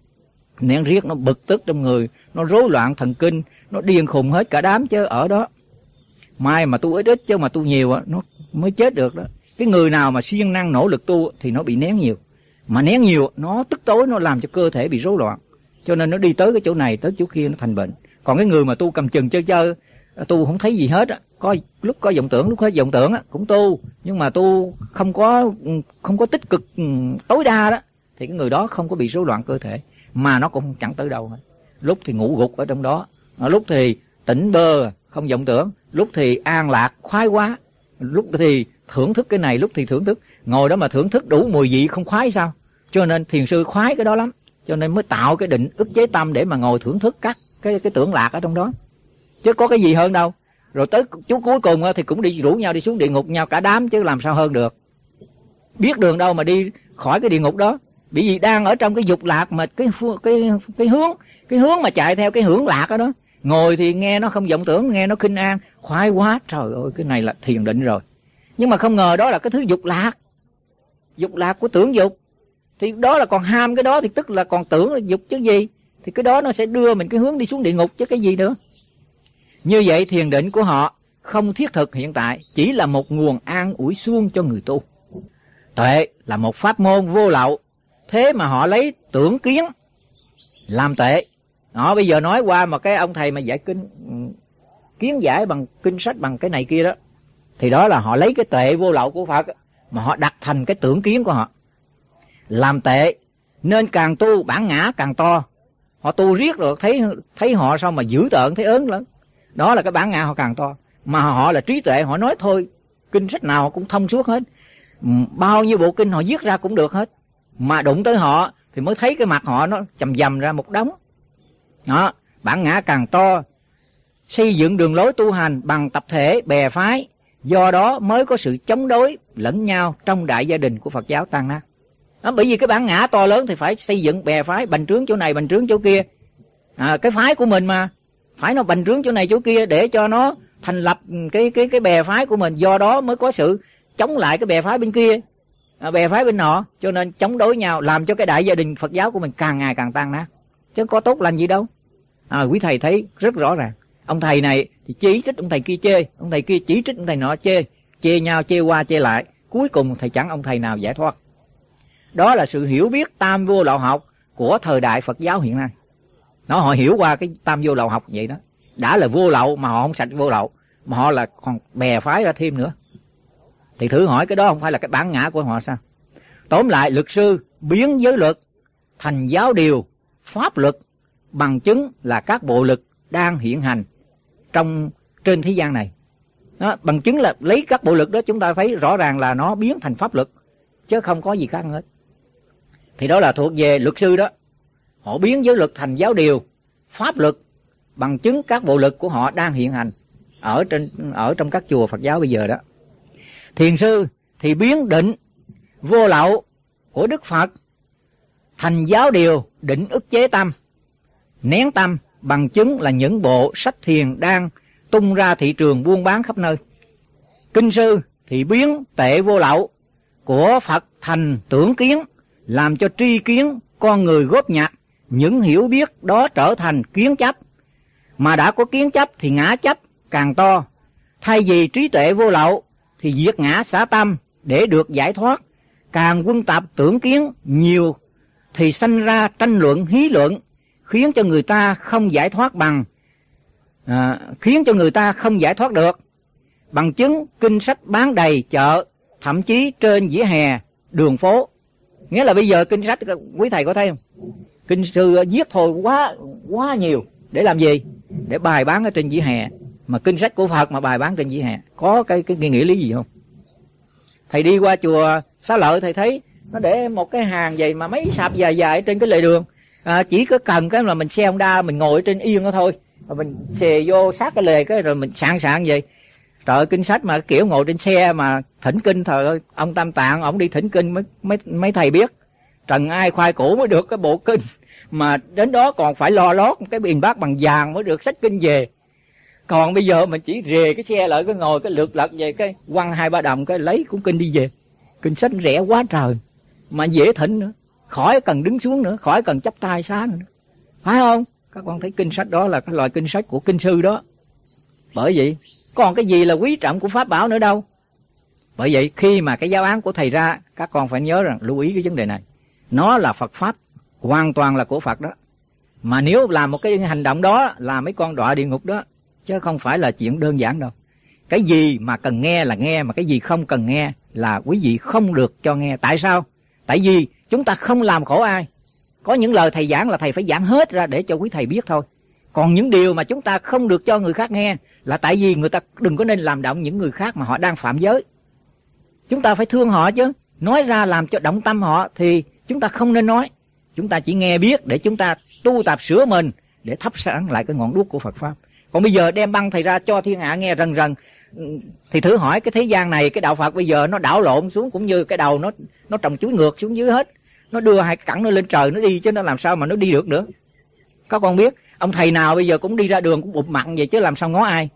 Nén riết nó bực tức trong người, nó rối loạn thần kinh, nó điên khùng hết cả đám chứ ở đó. Mai mà tu ít ít chứ mà tu nhiều nó mới chết được đó. Cái người nào mà siêng năng nỗ lực tu thì nó bị nén nhiều. Mà nén nhiều nó tức tối, nó làm cho cơ thể bị rối loạn, cho nên nó đi tới cái chỗ này tới chỗ kia nó thành bệnh. Còn cái người mà tu cầm chừng chơi chơi, tu không thấy gì hết á, có lúc có vọng tưởng lúc hết vọng tưởng á, cũng tu, nhưng mà tu không có không có tích cực tối đa đó, thì cái người đó không có bị rối loạn cơ thể, mà nó cũng chẳng tới đâu hết. Lúc thì ngủ gục ở trong đó, lúc thì tỉnh bơ không vọng tưởng, lúc thì an lạc khoái quá, lúc thì thưởng thức cái này, lúc thì thưởng thức, ngồi đó mà thưởng thức đủ mùi vị không khoái sao? Cho nên thiền sư khoái cái đó lắm, cho nên mới tạo cái định ức chế tâm để mà ngồi thưởng thức các cái cái tưởng lạc ở trong đó, chứ có cái gì hơn đâu. Rồi tới chút cuối cùng thì cũng đi rủ nhau đi xuống địa ngục nhau cả đám, chứ làm sao hơn được. Biết đường đâu mà đi khỏi cái địa ngục đó, bởi vì đang ở trong cái dục lạc mà cái cái cái hướng cái hướng mà chạy theo cái hưởng lạc đó đó, ngồi thì nghe nó không vọng tưởng, nghe nó khinh an, khoái quá, trời ơi cái này là thiền định rồi. Nhưng mà không ngờ đó là cái thứ dục lạc, dục lạc của tưởng dục, thì đó là còn ham cái đó thì tức là còn tưởng là dục chứ gì, thì cái đó nó sẽ đưa mình cái hướng đi xuống địa ngục chứ cái gì nữa. Như vậy thiền định của họ không thiết thực hiện tại, chỉ là một nguồn an ủi suông cho người tu. Tuệ là một pháp môn vô lậu, thế mà họ lấy tưởng kiến làm tệ. Họ bây giờ nói qua mà cái ông thầy mà giải kinh kiến giải bằng kinh sách bằng cái này kia đó, thì đó là họ lấy cái tuệ vô lậu của Phật mà họ đặt thành cái tưởng kiến của họ làm tệ, nên càng tu bản ngã càng to. Họ tu riết rồi thấy thấy họ sao mà dữ tợn, thấy ớn lắm, đó là cái bản ngã họ càng to. Mà họ là trí tuệ, họ nói thôi kinh sách nào họ cũng thông suốt hết, bao nhiêu bộ kinh họ viết ra cũng được hết, mà đụng tới họ thì mới thấy cái mặt họ nó chầm dầm ra một đống. Đó, bản ngã càng to, xây dựng đường lối tu hành bằng tập thể bè phái, do đó mới có sự chống đối lẫn nhau trong đại gia đình của Phật giáo tan nát. Đó, bởi vì cái bản ngã to lớn thì phải xây dựng bè phái, bành trướng chỗ này bành trướng chỗ kia. À, cái phái của mình mà phải nó bành trướng chỗ này chỗ kia để cho nó thành lập cái cái cái bè phái của mình, do đó mới có sự chống lại cái bè phái bên kia, à, bè phái bên nọ, cho nên chống đối nhau, làm cho cái đại gia đình Phật giáo của mình càng ngày càng tan nát, chứ có tốt lành gì đâu. À, quý thầy thấy rất rõ ràng, ông thầy này thì chỉ trích ông thầy kia chê, ông thầy kia chỉ trích ông thầy nọ chê, chê nhau chê qua chê lại, cuối cùng thầy chẳng ông thầy nào giải thoát. Đó là sự hiểu biết tam vô lậu học của thời đại Phật giáo hiện nay. Nó họ hiểu qua cái tam vô lậu học vậy đó, đã là vô lậu mà họ không sạch vô lậu, mà họ là còn bè phái ra thêm nữa. Thì thử hỏi cái đó không phải là cái bản ngã của họ sao? Tóm lại, luật sư biến giới luật thành giáo điều, pháp luật bằng chứng là các bộ lực đang hiện hành trong trên thế gian này. Đó, bằng chứng là lấy các bộ lực đó chúng ta thấy rõ ràng là nó biến thành pháp luật, chứ không có gì khác hết. Thì đó là thuộc về luật sư đó. Họ biến giới luật thành giáo điều, pháp luật bằng chứng các bộ lực của họ đang hiện hành ở trên ở trong các chùa Phật giáo bây giờ đó. Thiền sư thì biến định vô lậu của Đức Phật thành giáo điều định ức chế tâm, nén tâm, bằng chứng là những bộ sách thiền đang tung ra thị trường buôn bán khắp nơi. Kinh sư thì biến tệ vô lậu của Phật thành tưởng kiến, làm cho tri kiến con người góp nhặt những hiểu biết đó trở thành kiến chấp, mà đã có kiến chấp thì ngã chấp càng to. Thay vì trí tuệ vô lậu thì diệt ngã xả tâm để được giải thoát, càng quân tập tưởng kiến nhiều thì sanh ra tranh luận hí luận, khiến cho người ta không giải thoát bằng à, khiến cho người ta không giải thoát được. Bằng chứng kinh sách bán đầy chợ, thậm chí trên vỉa hè đường phố. Nghĩa là bây giờ kinh sách quý thầy có thấy không? Kinh sư viết thôi quá quá nhiều, để làm gì? Để bài bán ở trên vỉa hè. Mà kinh sách của Phật mà bài bán trên vỉa hè, có cái cái, cái nghĩa lý gì không? Thầy đi qua chùa Xá Lợi thầy thấy nó để một cái hàng vậy mà mấy sạp dài dài trên cái lề đường, à, chỉ có cần cái là mình xe Honda mình ngồi trên yên đó thôi, rồi mình xề vô sát cái lề cái rồi mình sạn sạn vậy. Trời ơi, kinh sách mà kiểu ngồi trên xe mà thỉnh kinh, trời ơi, ông Tam Tạng ông đi thỉnh kinh mấy mấy mấy thầy biết, trần ai khoai củ mới được cái bộ kinh, mà đến đó còn phải lo lót cái biền bát bằng vàng mới được xách kinh về. Còn bây giờ mình chỉ rề cái xe lại cái ngồi cái lượt lật về cái quăng hai ba đồng cái lấy cuốn kinh đi về. Kinh sách rẻ quá trời mà dễ thỉnh nữa, khỏi cần đứng xuống nữa, khỏi cần chắp tay xá nữa, phải không? Các con thấy kinh sách đó là cái loại kinh sách của kinh sư đó. Bởi vậy còn cái gì là quý trọng của pháp bảo nữa đâu. Bởi vậy khi mà cái giáo án của thầy ra, các con phải nhớ rằng lưu ý cái vấn đề này. Nó là Phật Pháp, hoàn toàn là của Phật đó. Mà nếu làm một cái hành động đó là mấy con đọa địa ngục đó, chứ không phải là chuyện đơn giản đâu. Cái gì mà cần nghe là nghe, mà cái gì không cần nghe là quý vị không được cho nghe. Tại sao? Tại vì chúng ta không làm khổ ai. Có những lời thầy giảng là thầy phải giảng hết ra để cho quý thầy biết thôi. Còn những điều mà chúng ta không được cho người khác nghe là tại vì người ta đừng có nên làm động những người khác mà họ đang phạm giới. Chúng ta phải thương họ chứ. Nói ra làm cho động tâm họ thì chúng ta không nên nói. Chúng ta chỉ nghe biết để chúng ta tu tập sửa mình, để thắp sáng lại cái ngọn đuốc của Phật Pháp. Còn bây giờ đem băng thầy ra cho thiên hạ nghe rần rần, thì thử hỏi cái thế gian này, cái đạo Phật bây giờ nó đảo lộn xuống, cũng như cái đầu nó nó trồng chuối ngược xuống dưới hết. Nó đưa hai cái cẳng nó lên trời nó đi, chứ nó làm sao mà nó đi được nữa. Các con biết, ông thầy nào bây giờ cũng đi ra đường cũng ụp mặn vậy chứ làm sao ngó ai.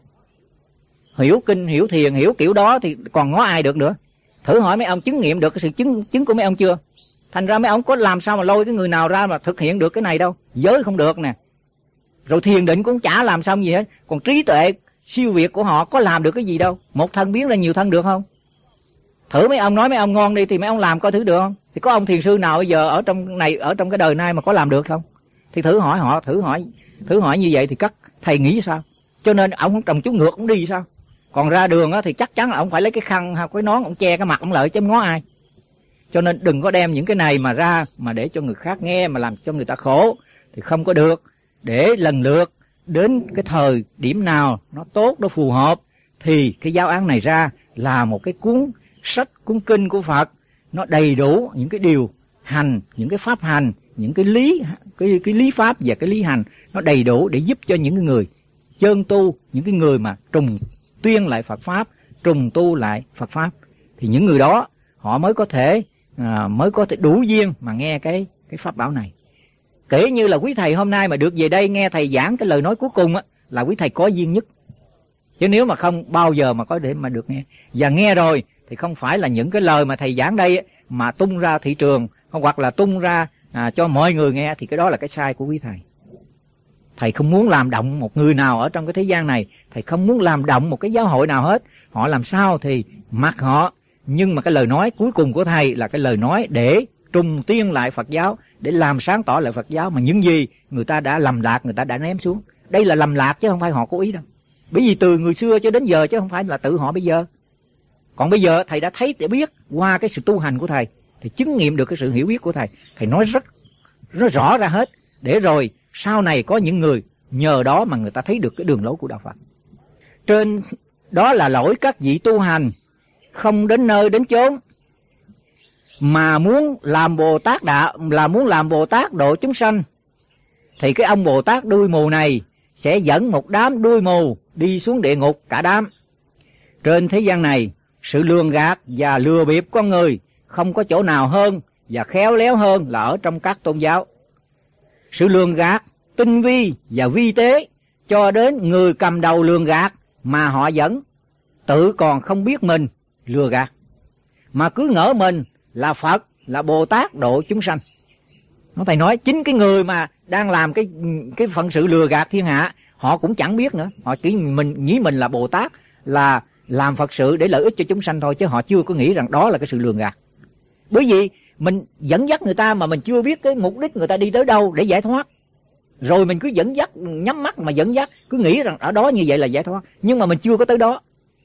Hiểu kinh, hiểu thiền, hiểu kiểu đó thì còn ngó ai được nữa. Thử hỏi mấy ông chứng nghiệm được cái sự chứng chứng của mấy ông chưa? Thành ra mấy ông có làm sao mà lôi cái người nào ra mà thực hiện được cái này đâu. Giới không được nè. Rồi thiền định cũng chả làm xong gì hết. Còn trí tuệ siêu việt của họ có làm được cái gì đâu. Một thân biến ra nhiều thân được không? Thử mấy ông nói mấy ông ngon đi thì mấy ông làm coi thử được không? Thì có ông thiền sư nào bây giờ ở trong này, ở trong cái đời này mà có làm được không? Thì thử hỏi họ, thử hỏi thử hỏi như vậy thì các thầy nghĩ sao? Cho nên ông không trồng chú ngược ông đi sao? Còn ra đường á thì chắc chắn là ông phải lấy cái khăn hay cái nón ông che cái mặt ông lợi chứ ngó ai. Cho nên đừng có đem những cái này mà ra mà để cho người khác nghe mà làm cho người ta khổ thì không có được. Để lần lượt đến cái thời điểm nào nó tốt, nó phù hợp thì cái giáo án này ra là một cái cuốn sách, cuốn kinh của Phật. Nó đầy đủ những cái điều hành, những cái pháp hành, những cái lý cái, cái lý pháp và cái lý hành. Nó đầy đủ để giúp cho những người chân tu, những cái người mà trùng tuyên lại Phật Pháp, trùng tu lại Phật Pháp. Thì những người đó họ mới có thể à, mới có thể đủ duyên mà nghe cái cái pháp bảo này. Kể như là quý thầy hôm nay mà được về đây nghe thầy giảng cái lời nói cuối cùng á, là quý thầy có duyên nhất. Chứ nếu mà không bao giờ mà có để mà được nghe. Và nghe rồi thì không phải là những cái lời mà thầy giảng đây mà tung ra thị trường hoặc là tung ra à, cho mọi người nghe, thì cái đó là cái sai của quý thầy. Thầy không muốn làm động một người nào ở trong cái thế gian này. Thầy không muốn làm động một cái giáo hội nào hết. Họ làm sao thì mặc họ. Nhưng mà cái lời nói cuối cùng của thầy là cái lời nói để trùng tiên lại Phật giáo, để làm sáng tỏ lại Phật giáo mà những gì người ta đã lầm lạc, người ta đã ném xuống. Đây là lầm lạc chứ không phải họ cố ý đâu. Bởi vì từ người xưa cho đến giờ chứ không phải là tự họ bây giờ. Còn bây giờ thầy đã thấy để biết qua cái sự tu hành của thầy, thì chứng nghiệm được cái sự hiểu biết của thầy. Thầy nói rất, rất rõ ra hết, để rồi sau này có những người nhờ đó mà người ta thấy được cái đường lối của đạo Phật. Trên đó là lỗi các vị tu hành không đến nơi đến chốn, mà muốn làm Bồ Tát đạo, là muốn làm Bồ Tát độ chúng sanh, thì cái ông Bồ Tát đuôi mù này sẽ dẫn một đám đuôi mù đi xuống địa ngục cả đám. Trên thế gian này, sự lường gạt và lừa bịp con người không có chỗ nào hơn và khéo léo hơn là ở trong các tôn giáo. Sự lường gạt tinh vi và vi tế cho đến người cầm đầu lường gạt mà họ vẫn tự còn không biết mình lừa gạt, mà cứ ngỡ mình là Phật, là Bồ Tát độ chúng sanh. Nó thầy nói chính cái người mà đang làm cái cái phận sự lừa gạt thiên hạ, họ cũng chẳng biết nữa. Họ chỉ mình nghĩ mình là Bồ Tát, là làm Phật sự để lợi ích cho chúng sanh thôi, chứ họ chưa có nghĩ rằng đó là cái sự lường gạt. Bởi vì mình dẫn dắt người ta mà mình chưa biết cái mục đích người ta đi tới đâu để giải thoát. Rồi mình cứ dẫn dắt, nhắm mắt mà dẫn dắt, cứ nghĩ rằng ở đó như vậy là giải thoát. Nhưng mà mình chưa có tới đó.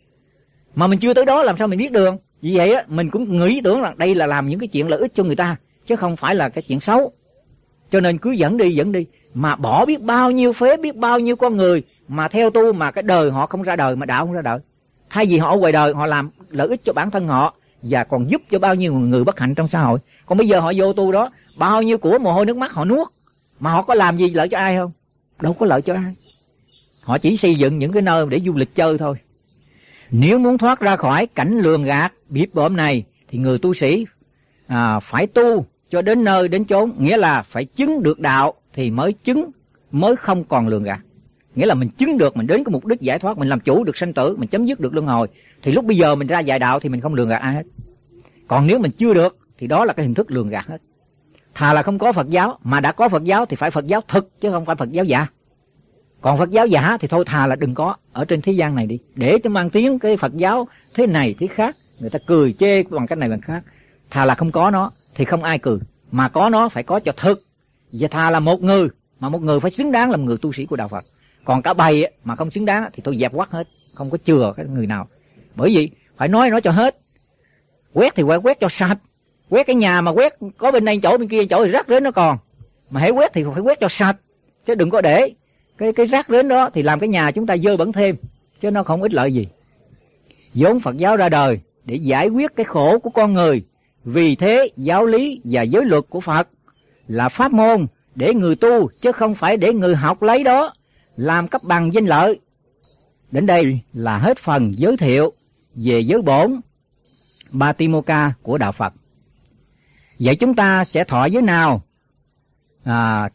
Mà mình chưa tới đó làm sao mình biết đường? Vì vậy á, mình cũng nghĩ tưởng rằng đây là làm những cái chuyện lợi ích cho người ta, chứ không phải là cái chuyện xấu. Cho nên cứ dẫn đi, dẫn đi. Mà bỏ biết bao nhiêu phế, biết bao nhiêu con người mà theo tu mà cái đời họ không ra đời, mà đạo không ra đời. Thay vì họ ở ngoài đời họ làm lợi ích cho bản thân họ và còn giúp cho bao nhiêu người bất hạnh trong xã hội. Còn bây giờ họ vô tu đó, bao nhiêu của mồ hôi nước mắt họ nuốt, mà họ có làm gì lợi cho ai không? Đâu có lợi cho ai. Họ chỉ xây dựng những cái nơi để du lịch chơi thôi. Nếu muốn thoát ra khỏi cảnh lường gạt biếp bợm này thì người tu sĩ à, phải tu cho đến nơi đến chốn, nghĩa là phải chứng được đạo thì mới chứng, mới không còn lường gạt. Nghĩa là mình chứng được, mình đến cái mục đích giải thoát, mình làm chủ được sanh tử, mình chấm dứt được luân hồi, thì lúc bây giờ mình ra dạy đạo thì mình không lường gạt ai hết. Còn nếu mình chưa được thì đó là cái hình thức lường gạt hết. Thà là không có Phật giáo, mà đã có Phật giáo thì phải Phật giáo thực chứ không phải Phật giáo giả. Còn Phật giáo giả thì thôi thà là đừng có ở trên thế gian này đi, để cho mang tiếng cái Phật giáo thế này thế khác, người ta cười chê bằng cái này bằng khác. Thà là không có nó thì không ai cười, mà có nó phải có cho thực. Và thà là một người, mà một người phải xứng đáng làm người tu sĩ của đạo Phật. Còn cả bầy mà không xứng đáng thì tôi dẹp quắt hết, không có chừa cái người nào. Bởi vì phải nói nó cho hết. Quét thì phải quét cho sạch. Quét cái nhà mà quét có bên đây chỗ bên kia chỗ thì rác rến nó còn. Mà hãy quét thì phải quét cho sạch, chứ đừng có để cái cái rác rến đó thì làm cái nhà chúng ta dơ bẩn thêm, chứ nó không ích lợi gì. Vốn Phật giáo ra đời để giải quyết cái khổ của con người. Vì thế giáo lý và giới luật của Phật là pháp môn để người tu, chứ không phải để người học lấy đó làm cấp bằng danh lợi. Đến đây là hết phần giới thiệu về giới bổn Patimokkha của đạo Phật. Vậy chúng ta sẽ thọ giới nào? À,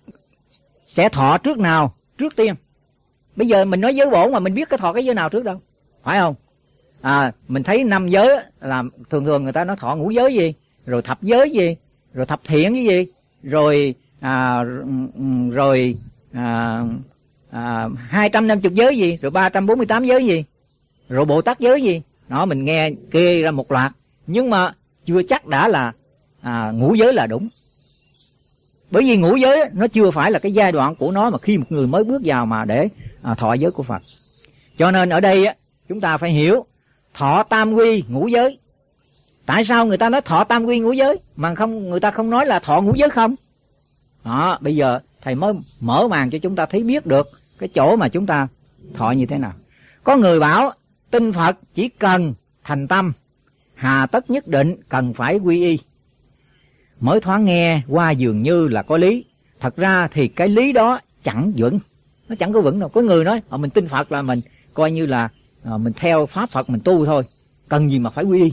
sẽ thọ trước nào? Trước tiên. Bây giờ mình nói giới bổn mà mình biết cái thọ cái giới nào trước đâu, phải không? À, mình thấy năm giới là thường thường người ta nói thọ ngũ giới gì, rồi thập giới gì, rồi thập thiện cái gì, rồi à, rồi à, à, hai trăm năm mươi giới gì, rồi ba trăm bốn mươi tám giới gì, rồi Bồ Tát giới gì. Đó, mình nghe kê ra một loạt, nhưng mà chưa chắc đã là à, ngũ giới là đúng. Bởi vì ngũ giới nó chưa phải là cái giai đoạn của nó mà khi một người mới bước vào mà để à, thọ giới của Phật. Cho nên ở đây á, chúng ta phải hiểu thọ tam quy ngũ giới. Tại sao người ta nói thọ tam quy ngũ giới mà không người ta không nói là thọ ngũ giới không? Đó, bây giờ thầy mới mở màn cho chúng ta thấy biết được cái chỗ mà chúng ta thọ như thế nào. Có người bảo tin Phật chỉ cần thành tâm, hà tất nhất định cần phải quy y. Mới thoáng nghe qua dường như là có lý. Thật ra thì cái lý đó chẳng vững, nó chẳng có vững đâu. Có người nói mình tin Phật là mình coi như là mình theo pháp Phật mình tu thôi, cần gì mà phải quy y.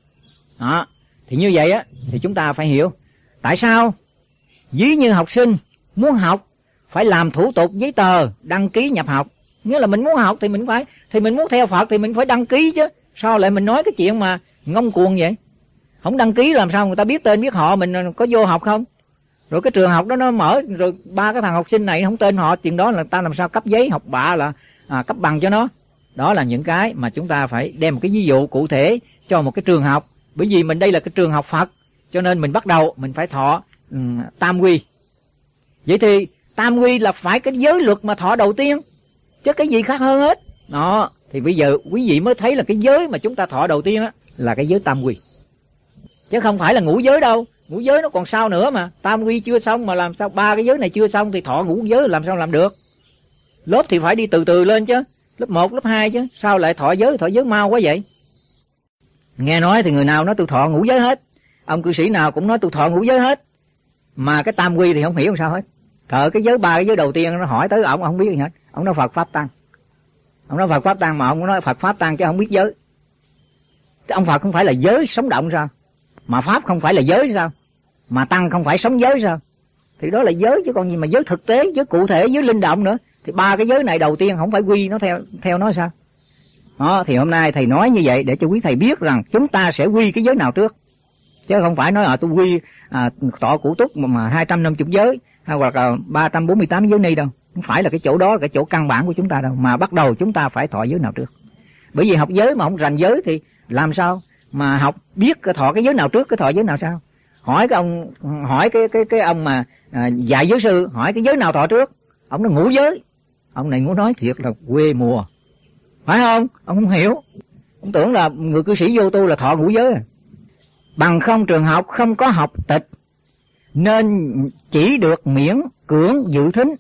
Đó, thì như vậy á thì chúng ta phải hiểu tại sao ví như học sinh muốn học phải làm thủ tục giấy tờ đăng ký nhập học. Nghĩa là mình muốn học thì mình phải thì mình muốn theo Phật thì mình phải đăng ký chứ. Sao lại mình nói cái chuyện mà ngông cuồng vậy? Không đăng ký làm sao người ta biết tên biết họ mình có vô học không? Rồi cái trường học đó nó mở rồi ba cái thằng học sinh này không tên họ, chuyện đó là ta làm sao cấp giấy học bạ là à, cấp bằng cho nó. Đó là những cái mà chúng ta phải đem một cái ví dụ cụ thể cho một cái trường học. Bởi vì mình đây là cái trường học Phật, cho nên mình bắt đầu mình phải thọ um, tam quy. Vậy thì tam quy là phải cái giới luật mà thọ đầu tiên, chứ cái gì khác hơn hết. Đó, thì bây giờ quý vị mới thấy là cái giới mà chúng ta thọ đầu tiên á là cái giới tam quy, chứ không phải là ngũ giới đâu. Ngũ giới nó còn sao nữa mà, tam quy chưa xong mà làm sao ba cái giới này chưa xong thì thọ ngũ giới làm sao làm được. Lớp thì phải đi từ từ lên chứ, lớp một, lớp hai chứ, sao lại thọ giới, thọ giới mau quá vậy? Nghe nói thì người nào nói tôi thọ ngũ giới hết, ông cư sĩ nào cũng nói tôi thọ ngũ giới hết, mà cái tam quy thì không hiểu sao hết. Thợ cái giới ba cái giới đầu tiên nó hỏi tới ông không biết gì hết. Ông nói Phật Pháp Tăng, ông nói Phật Pháp Tăng mà ông nói Phật Pháp Tăng chứ không biết giới. Chứ ông Phật không phải là giới sống động sao? Mà Pháp không phải là giới sao? Mà Tăng không phải sống giới sao? Thì đó là giới chứ còn gì mà giới thực tế, giới cụ thể, giới linh động nữa. Thì ba cái giới này đầu tiên không phải quy nó theo theo nó sao? Đó, thì hôm nay thầy nói như vậy để cho quý thầy biết rằng chúng ta sẽ quy cái giới nào trước, chứ không phải nói à tôi quy à, tọ cụ túc mà, mà hai trăm năm mươi giới hay hoặc là ba trăm bốn mươi tám giới ni đâu. Không phải là cái chỗ đó, cái chỗ căn bản của chúng ta đâu, mà bắt đầu chúng ta phải thọ giới nào trước. Bởi vì học giới mà không rành giới thì làm sao mà học biết cái thọ cái giới nào trước, cái thọ giới nào sau. Hỏi cái ông hỏi cái cái cái ông mà à, dạy giới sư hỏi cái giới nào thọ trước, ông nói ngũ giới. Ông này muốn nói thiệt là quê mùa, phải không? Ông không hiểu, ông tưởng là người cư sĩ vô tu là thọ ngũ giới. Bằng không trường học không có học tịch nên chỉ được miễn cưỡng dự thính.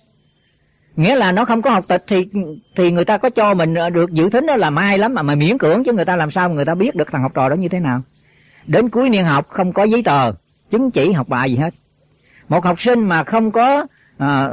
Nghĩa là nó không có học tịch thì thì người ta có cho mình được dự thính đó là may lắm, mà mà miễn cưỡng chứ người ta làm sao người ta biết được thằng học trò đó như thế nào. Đến cuối niên học không có giấy tờ chứng chỉ học bạ gì hết. Một học sinh mà không có à,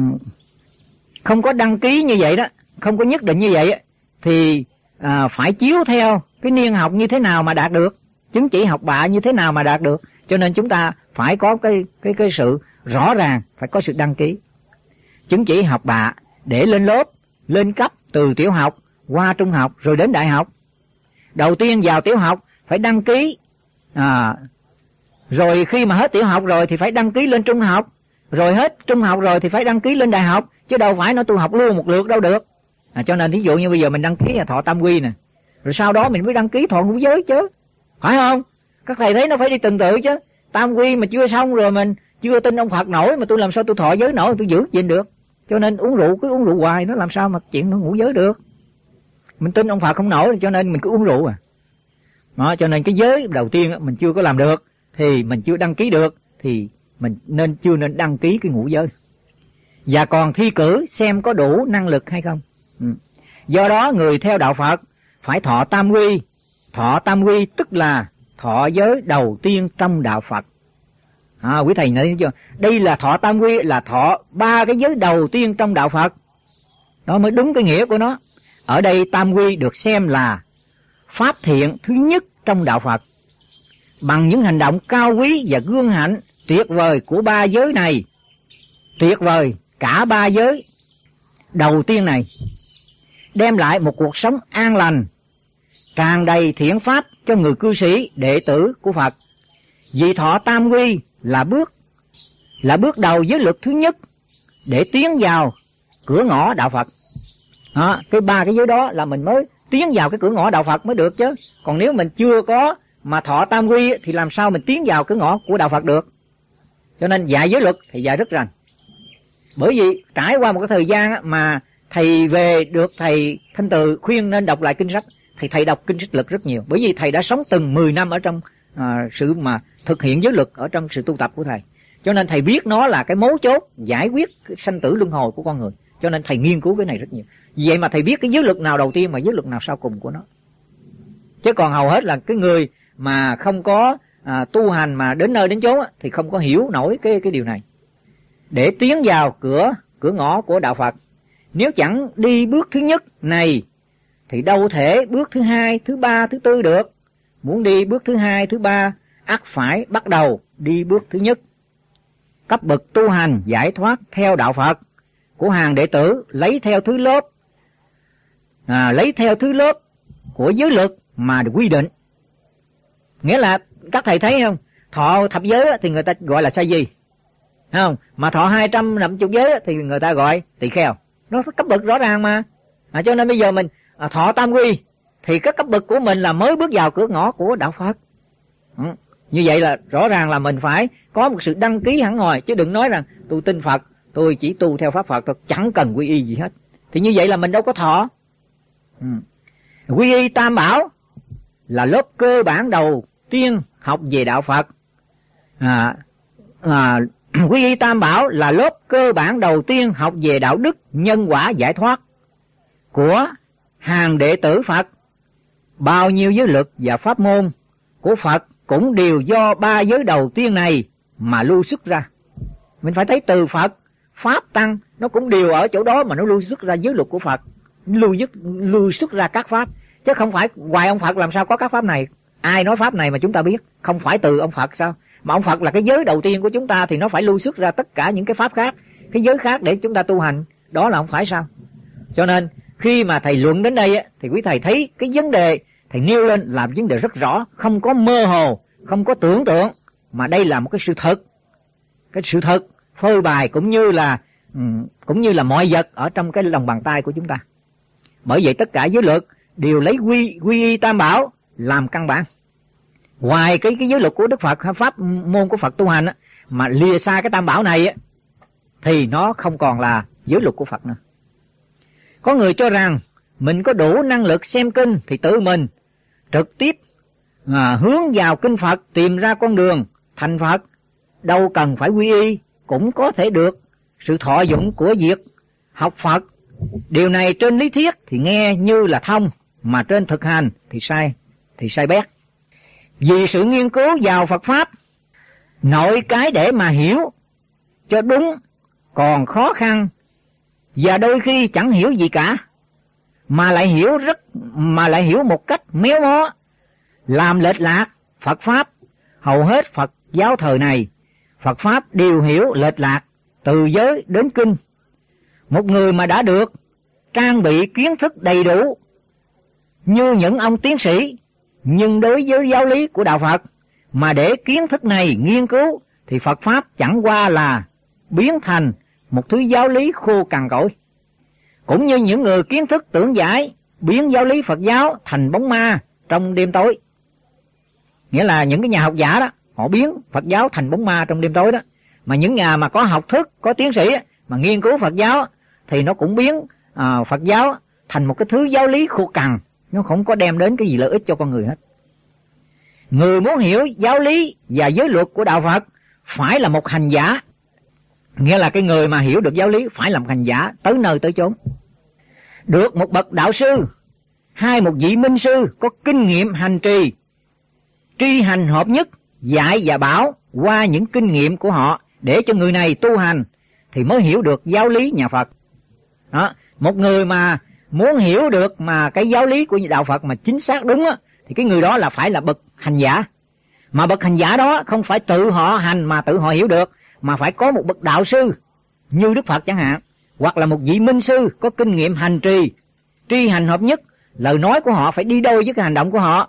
không có đăng ký như vậy đó, không có nhất định như vậy thì à, phải chiếu theo cái niên học như thế nào mà đạt được, chứng chỉ học bạ như thế nào mà đạt được. Cho nên chúng ta phải có cái cái cái sự rõ ràng, phải có sự đăng ký chứng chỉ học bạ để lên lớp, lên cấp từ tiểu học qua trung học rồi đến đại học. Đầu tiên vào tiểu học phải đăng ký, à, rồi khi mà hết tiểu học rồi thì phải đăng ký lên trung học, rồi hết trung học rồi thì phải đăng ký lên đại học, chứ đâu phải nói tôi học luôn một lượt đâu được. À, cho nên ví dụ như bây giờ mình đăng ký là thọ tam quy nè, rồi sau đó mình mới đăng ký thọ ngũ giới chứ, phải không? Các thầy thấy nó phải đi từng tự chứ, tam quy mà chưa xong rồi mình chưa tin ông Phật nổi, mà tôi làm sao tôi thọ giới nổi, tôi giữ gìn được. Cho nên uống rượu, cứ uống rượu hoài nó làm sao mà chuyện nó ngủ giới được. Mình tin ông Phật không nổi cho nên mình cứ uống rượu à. Đó, cho nên cái giới đầu tiên mình chưa có làm được, thì mình chưa đăng ký được, thì mình nên chưa nên đăng ký cái ngũ giới. Và còn thi cử xem có đủ năng lực hay không. Ừ. Do đó người theo đạo Phật phải thọ tam quy. Thọ tam quy tức là thọ giới đầu tiên trong đạo Phật. À, quý thầy nói chưa? Đây là thọ tam quy, là thọ ba cái giới đầu tiên trong đạo Phật. Đó mới đúng cái nghĩa của nó. Ở đây tam quy được xem là pháp thiện thứ nhất trong đạo Phật. Bằng những hành động cao quý và gương hạnh tuyệt vời của ba giới này, tuyệt vời cả ba giới đầu tiên này, đem lại một cuộc sống an lành, tràn đầy thiện pháp cho người cư sĩ, đệ tử của Phật. Vì thọ tam quy là bước là bước đầu giới luật thứ nhất để tiến vào cửa ngõ đạo Phật. Đó, cái ba cái giới đó là mình mới tiến vào cái cửa ngõ đạo Phật mới được chứ. Còn nếu mình chưa có mà thọ tam quy thì làm sao mình tiến vào cửa ngõ của đạo Phật được. Cho nên dạy giới luật thì dạy rất rành. Bởi vì trải qua một cái thời gian mà thầy về được thầy Thanh Từ khuyên nên đọc lại kinh sách, thì thầy đọc kinh sách luật rất nhiều. Bởi vì thầy đã sống từng mười năm ở trong à, sự mà thực hiện giới luật ở trong sự tu tập của thầy. Cho nên thầy biết nó là cái mấu chốt giải quyết sanh tử luân hồi của con người. Cho nên thầy nghiên cứu cái này rất nhiều. Vậy mà thầy biết cái giới luật nào đầu tiên mà giới luật nào sau cùng của nó. Chứ còn hầu hết là cái người mà không có à, tu hành mà đến nơi đến chốn á, thì không có hiểu nổi cái cái điều này. Để tiến vào cửa cửa ngõ của đạo Phật, nếu chẳng đi bước thứ nhất này thì đâu thể bước thứ hai, thứ ba, thứ tư được. Muốn đi bước thứ hai, thứ ba, ắt phải bắt đầu đi bước thứ nhất. Cấp bậc tu hành giải thoát theo đạo Phật của hàng đệ tử lấy theo thứ lớp à, lấy theo thứ lớp của giới luật mà được quy định. Nghĩa là các thầy thấy không, thọ thập giới thì người ta gọi là sa di, không? Mà thọ hai trăm năm mươi giới thì người ta gọi tỳ kheo. Nó cấp bậc rõ ràng mà. À, cho nên bây giờ mình à, thọ tam quy thì cái cấp bậc của mình là mới bước vào cửa ngõ của đạo Phật. Ừ. Như vậy là rõ ràng là mình phải có một sự đăng ký hẳn hoi, chứ đừng nói rằng tôi tin Phật, tôi chỉ tu theo pháp Phật, tôi chẳng cần quy y gì hết. Thì như vậy là mình đâu có thọ. Ừ. Quy y tam bảo là lớp cơ bản đầu tiên học về đạo Phật. À, à, quy y tam bảo là lớp cơ bản đầu tiên học về đạo đức, nhân quả, giải thoát của hàng đệ tử Phật. Bao nhiêu giới luật và pháp môn của Phật cũng đều do ba giới đầu tiên này mà lưu xuất ra. Mình phải thấy từ Phật, Pháp, Tăng nó cũng đều ở chỗ đó mà nó lưu xuất ra giới luật của Phật, lưu xuất, lưu xuất ra các pháp. Chứ không phải ngoài ông Phật làm sao có các pháp này. Ai nói pháp này mà chúng ta biết? Không phải từ ông Phật sao? Mà ông Phật là cái giới đầu tiên của chúng ta thì nó phải lưu xuất ra tất cả những cái pháp khác, cái giới khác để chúng ta tu hành. Đó là không phải sao? Cho nên khi mà thầy luận đến đây thì quý thầy thấy cái vấn đề thầy nêu lên là vấn đề rất rõ, không có mơ hồ, không có tưởng tượng, mà đây là một cái sự thật, cái sự thật phơi bày cũng như là cũng như là mọi vật ở trong cái lòng bàn tay của chúng ta. Bởi vậy tất cả giới luật đều lấy quy quy y tam bảo làm căn bản. Ngoài cái cái giới luật của Đức Phật, pháp môn của Phật tu hành á, mà lìa xa cái tam bảo này á, thì nó không còn là giới luật của Phật nữa. Có người cho rằng mình có đủ năng lực xem kinh thì tự mình trực tiếp à, hướng vào kinh Phật tìm ra con đường thành Phật, đâu cần phải quy y cũng có thể được sự thọ dụng của việc học Phật. Điều này trên lý thuyết thì nghe như là thông, mà trên thực hành thì sai, thì sai bét. Vì sự nghiên cứu vào Phật Pháp, nội cái để mà hiểu cho đúng còn khó khăn, và đôi khi chẳng hiểu gì cả, mà lại hiểu rất mà lại hiểu một cách méo mó, làm lệch lạc Phật Pháp. Hầu hết Phật giáo thời này, Phật Pháp đều hiểu lệch lạc từ giới đến kinh. Một người mà đã được trang bị kiến thức đầy đủ như những ông tiến sĩ, nhưng đối với giáo lý của đạo Phật mà để kiến thức này nghiên cứu thì Phật Pháp chẳng qua là biến thành một thứ giáo lý khô cằn cỗi. Cũng như những người kiến thức tưởng giải biến giáo lý Phật giáo thành bóng ma trong đêm tối. Nghĩa là những cái nhà học giả đó, họ biến Phật giáo thành bóng ma trong đêm tối đó. Mà những nhà mà có học thức, có tiến sĩ mà nghiên cứu Phật giáo thì nó cũng biến à, Phật giáo thành một cái thứ giáo lý khô cằn, nó không có đem đến cái gì lợi ích cho con người hết. Người muốn hiểu giáo lý và giới luật của đạo Phật phải là một hành giả, nghĩa là cái người mà hiểu được giáo lý phải là một hành giả tới nơi tới chốn, được một bậc đạo sư hay một vị minh sư có kinh nghiệm hành trì, tri hành hợp nhất, dạy và bảo qua những kinh nghiệm của họ để cho người này tu hành thì mới hiểu được giáo lý nhà Phật. Đó, một người mà muốn hiểu được mà cái giáo lý của đạo Phật mà chính xác đúng á, thì cái người đó là phải là bậc hành giả. Mà bậc hành giả đó không phải tự họ hành mà tự họ hiểu được, mà phải có một bậc đạo sư như Đức Phật chẳng hạn, hoặc là một vị minh sư có kinh nghiệm hành trì, tri hành hợp nhất, lời nói của họ phải đi đôi với cái hành động của họ,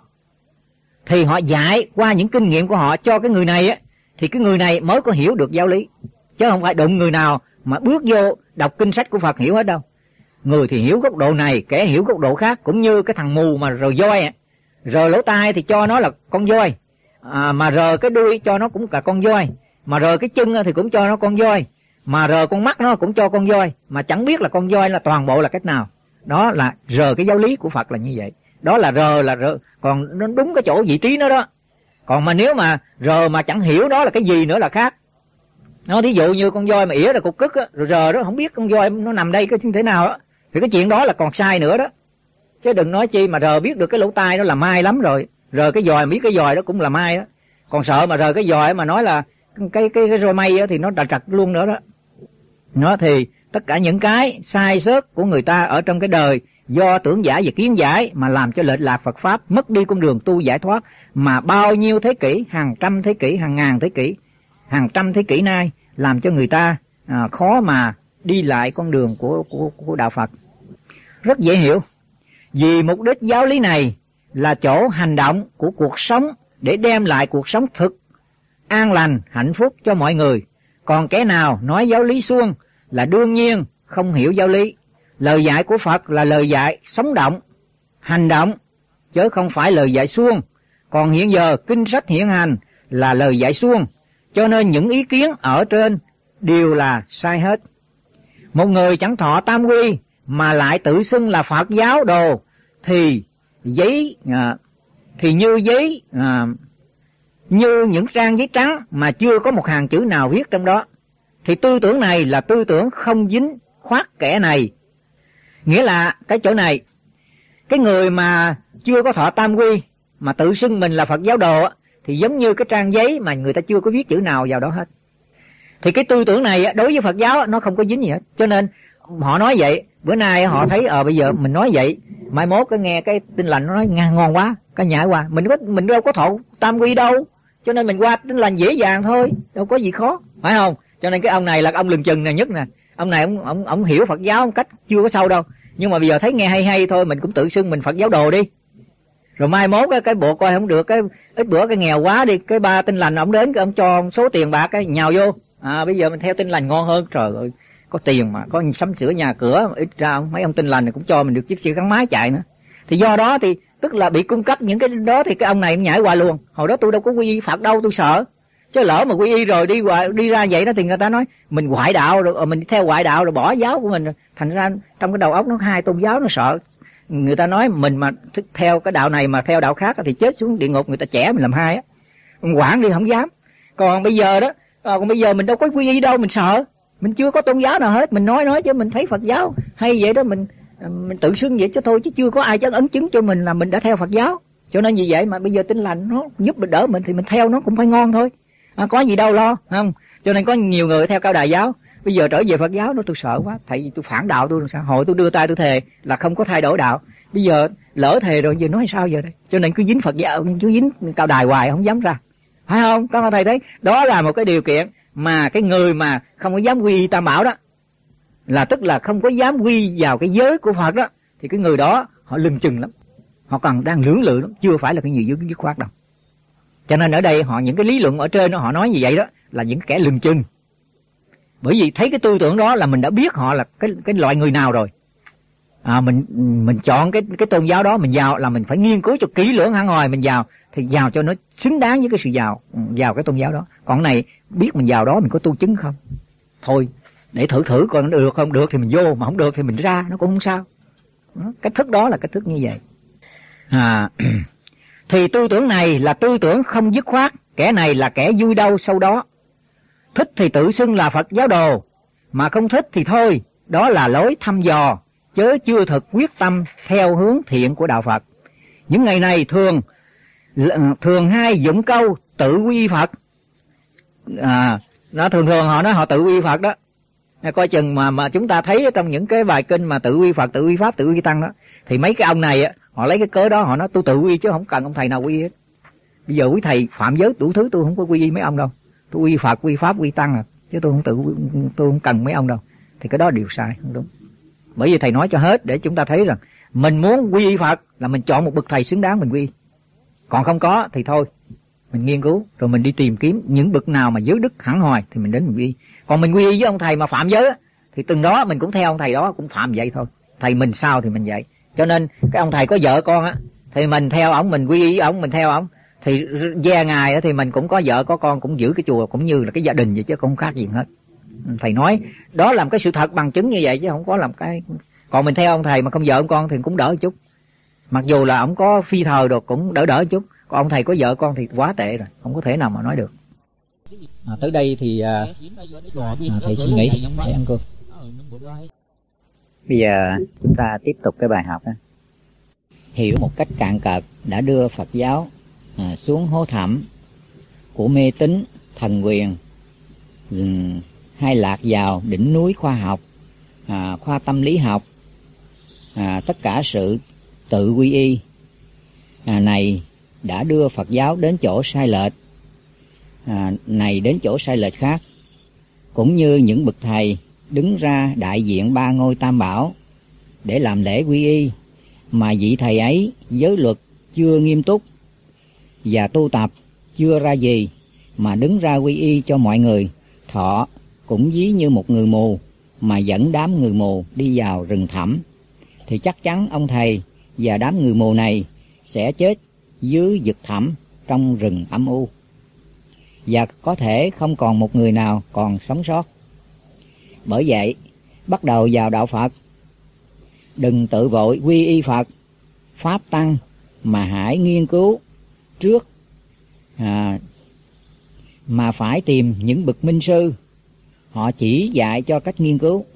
thì họ dạy qua những kinh nghiệm của họ cho cái người này á, thì cái người này mới có hiểu được giáo lý, chứ không phải đụng người nào mà bước vô đọc kinh sách của Phật hiểu hết đâu. Người thì hiểu góc độ này, kẻ hiểu góc độ khác, cũng như cái thằng mù mà rờ voi, rờ lỗ tai thì cho nó là con voi, à, mà rờ cái đuôi cho nó cũng cả con voi, mà rờ cái chân thì cũng cho nó con voi, mà rờ con mắt nó cũng cho con voi, mà chẳng biết là con voi là toàn bộ là cách nào. Đó là rờ cái giáo lý của Phật là như vậy. Đó là rờ là rờ, còn nó đúng cái chỗ vị trí nó đó. Còn mà nếu mà rờ mà chẳng hiểu đó là cái gì nữa là khác. Nó thí dụ như con voi mà ỉa ra cục cứt á, rồi rờ đó không biết con voi nó nằm đây cái thế nào đó, thì cái chuyện đó là còn sai nữa đó. Chứ đừng nói chi mà rờ biết được cái lỗ tai đó là mai lắm rồi, rờ cái dòi biết cái dòi đó cũng là mai đó. Còn sợ mà rờ cái dòi mà nói là cái cái cái roi mây á thì nó trật trật luôn nữa đó. Nó thì tất cả những cái sai sót của người ta ở trong cái đời do tưởng giải và kiến giải mà làm cho lệch lạc Phật pháp, mất đi con đường tu giải thoát, mà bao nhiêu thế kỷ, hàng trăm thế kỷ, hàng ngàn thế kỷ, hàng trăm thế kỷ nay làm cho người ta à, khó mà đi lại con đường của, của, của đạo Phật. Rất dễ hiểu, vì mục đích giáo lý này là chỗ hành động của cuộc sống để đem lại cuộc sống thực, an lành, hạnh phúc cho mọi người. Còn kẻ nào nói giáo lý suông là đương nhiên không hiểu giáo lý. Lời dạy của Phật là lời dạy sống động, hành động, chứ không phải lời dạy suông. Còn hiện giờ kinh sách hiện hành là lời dạy suông, cho nên những ý kiến ở trên đều là sai hết. Một người chẳng thọ tam quy mà lại tự xưng là Phật giáo đồ thì giấy à, thì như giấy à, như những trang giấy trắng mà chưa có một hàng chữ nào viết trong đó, thì tư tưởng này là tư tưởng không dính khoác kẻ này. Nghĩa là cái chỗ này, cái người mà chưa có thọ tam quy mà tự xưng mình là Phật giáo đồ thì giống như cái trang giấy mà người ta chưa có viết chữ nào vào đó hết. Thì cái tư tưởng này đối với Phật giáo nó không có dính gì hết. Cho nên họ nói vậy, bữa nay họ thấy ờ à, bây giờ mình nói vậy, mai mốt cái nghe cái Tin Lành nó nói ngon quá, cái nhảy qua, mình có mình đâu có thọ tam quy đâu, cho nên mình qua Tin Lành dễ dàng thôi, đâu có gì khó, phải không? Cho nên cái ông này là ông lừng chừng này nhất nè. Ông này ông ông ông hiểu Phật giáo một cách chưa có sâu đâu, nhưng mà bây giờ thấy nghe hay hay thôi, mình cũng tự xưng mình Phật giáo đồ đi. Rồi mai mốt cái, cái bộ coi không được, cái ít bữa cái nghèo quá đi, cái ba Tin Lành ông đến cái ông cho số tiền bạc cái nhào vô. À bây giờ mình theo Tin Lành ngon hơn, trời ơi, có tiền mà, có sắm sửa nhà cửa, ít ra mấy ông Tin Lành này cũng cho mình được chiếc xe gắn máy chạy nữa. Thì do đó thì tức là bị cung cấp những cái đó, thì cái ông này nhảy qua luôn. Hồi đó tôi đâu có quy y Phật đâu, tôi sợ. Chứ lỡ mà quy y rồi đi qua đi ra vậy đó thì người ta nói mình ngoại đạo rồi, mình theo ngoại đạo rồi bỏ giáo của mình, thành ra trong cái đầu óc nó hai tôn giáo, nó sợ. Người ta nói mình mà theo cái đạo này mà theo đạo khác thì chết xuống địa ngục, người ta chẻ mình làm hai á. Quản đi không dám. Còn bây giờ đó, còn bây giờ mình đâu có quy y đâu, mình sợ. Mình chưa có tôn giáo nào hết, mình nói nói chứ mình thấy Phật giáo hay vậy đó, mình mình tự xưng vậy chứ thôi, chứ chưa có ai chắc ấn chứng cho mình là mình đã theo Phật giáo. Cho nên vì vậy mà bây giờ Tin Lành nó giúp mình đỡ mình thì mình theo nó cũng phải ngon thôi. À, có gì đâu lo, không? Cho nên có nhiều người theo Cao Đài giáo, bây giờ trở về Phật giáo nó tôi sợ quá, tại vì tôi phản đạo tôi làm sao? Hồi tôi đưa tay tôi thề là không có thay đổi đạo, bây giờ lỡ thề rồi giờ nói sao giờ đây? Cho nên cứ dính Phật giáo, cứ dính Cao Đài hoài không dám ra, phải không? Các thầy thấy đó là một cái điều kiện mà cái người mà không có dám quy y Tam Bảo đó, là tức là không có dám quy vào cái giới của Phật đó, thì cái người đó họ lừng chừng lắm, họ còn đang lưỡng lự lắm, chưa phải là cái nhiều dứt khoát đâu. Cho nên ở đây họ những cái lý luận ở trên đó họ nói như vậy đó là những kẻ lừng chừng, bởi vì thấy cái tư tưởng đó là mình đã biết họ là cái cái loại người nào rồi. À, mình mình chọn cái cái tôn giáo đó mình vào là mình phải nghiên cứu cho kỹ lưỡng hẳn hoi, mình vào thì vào cho nó xứng đáng với cái sự vào vào cái tôn giáo đó. Còn này biết mình vào đó mình có tu chứng không? Thôi để thử thử coi nó được không, được thì mình vô, mà không được thì mình ra, nó cũng không sao. Đó, cách thức đó là cách thức như vậy. À, thì tư tưởng này là tư tưởng không dứt khoát, kẻ này là kẻ vui đâu sau đó. Thích thì tự xưng là Phật giáo đồ, mà không thích thì thôi, đó là lối thăm dò, chớ chưa thực quyết tâm theo hướng thiện của đạo Phật. Những ngày này thường thường hay dụng câu tự quy Phật. À, nó thường thường họ nói họ tự quy Phật đó. Coi chừng mà mà chúng ta thấy trong những cái bài kinh mà tự quy Phật, tự quy Pháp, tự quy Tăng đó, thì mấy cái ông này á, họ lấy cái cớ đó họ nói tôi tự quy chứ không cần ông thầy nào quy hết. Bây giờ quý thầy phạm giới đủ thứ tôi không có quy y mấy ông đâu. Tôi quy Phật, quy Pháp, quy Tăng à, chứ tôi không tự tôi không cần mấy ông đâu. Thì cái đó đều sai, không đúng. Bởi vì thầy nói cho hết để chúng ta thấy rằng mình muốn quy y Phật là mình chọn một bậc thầy xứng đáng mình quy. Còn không có thì thôi, mình nghiên cứu rồi mình đi tìm kiếm những bậc nào mà giới đức hẳn hoi thì mình đến mình quy. Còn mình quy y với ông thầy mà phạm giới thì từng đó mình cũng theo ông thầy đó cũng phạm vậy thôi. Thầy mình sao thì mình vậy. Cho nên cái ông thầy có vợ con á thì mình theo ổng, mình quy y với ổng, mình theo ổng. Thì ve ngài thì mình cũng có vợ có con, cũng giữ cái chùa cũng như là cái gia đình vậy chứ không khác gì hết. Thầy nói đó làm cái sự thật bằng chứng như vậy chứ không có làm cái. Còn mình theo ông thầy mà không vợ ông con thì cũng đỡ một chút. Mặc dù là ông có phi thờ được cũng đỡ đỡ một chút. Còn ông thầy có vợ con thì quá tệ rồi, không có thể nào mà nói được. À, tới đây thì à, à, thầy suy nghĩ để ăn cơm. Bây giờ chúng ta tiếp tục cái bài học đó. Hiểu một cách cạn cợt đã đưa Phật giáo à, xuống hố thẳm của mê tín, thần quyền, hay lạc vào đỉnh núi khoa học, à, khoa tâm lý học, à, tất cả sự tự quy y à, này đã đưa Phật giáo đến chỗ sai lệch, à, này đến chỗ sai lệch khác. Cũng như những bậc thầy đứng ra đại diện ba ngôi tam bảo để làm lễ quy y, mà vị thầy ấy giới luật chưa nghiêm túc và tu tập chưa ra gì mà đứng ra quy y cho mọi người, thọ cũng ví như một người mù mà dẫn đám người mù đi vào rừng thẳm, thì chắc chắn ông thầy và đám người mù này sẽ chết dưới vực thẳm trong rừng âm u, và có thể không còn một người nào còn sống sót. Bởi vậy, bắt đầu vào đạo Phật, đừng tự vội quy y Phật, Pháp Tăng, mà hãy nghiên cứu trước, à, mà phải tìm những bậc minh sư, họ chỉ dạy cho cách nghiên cứu.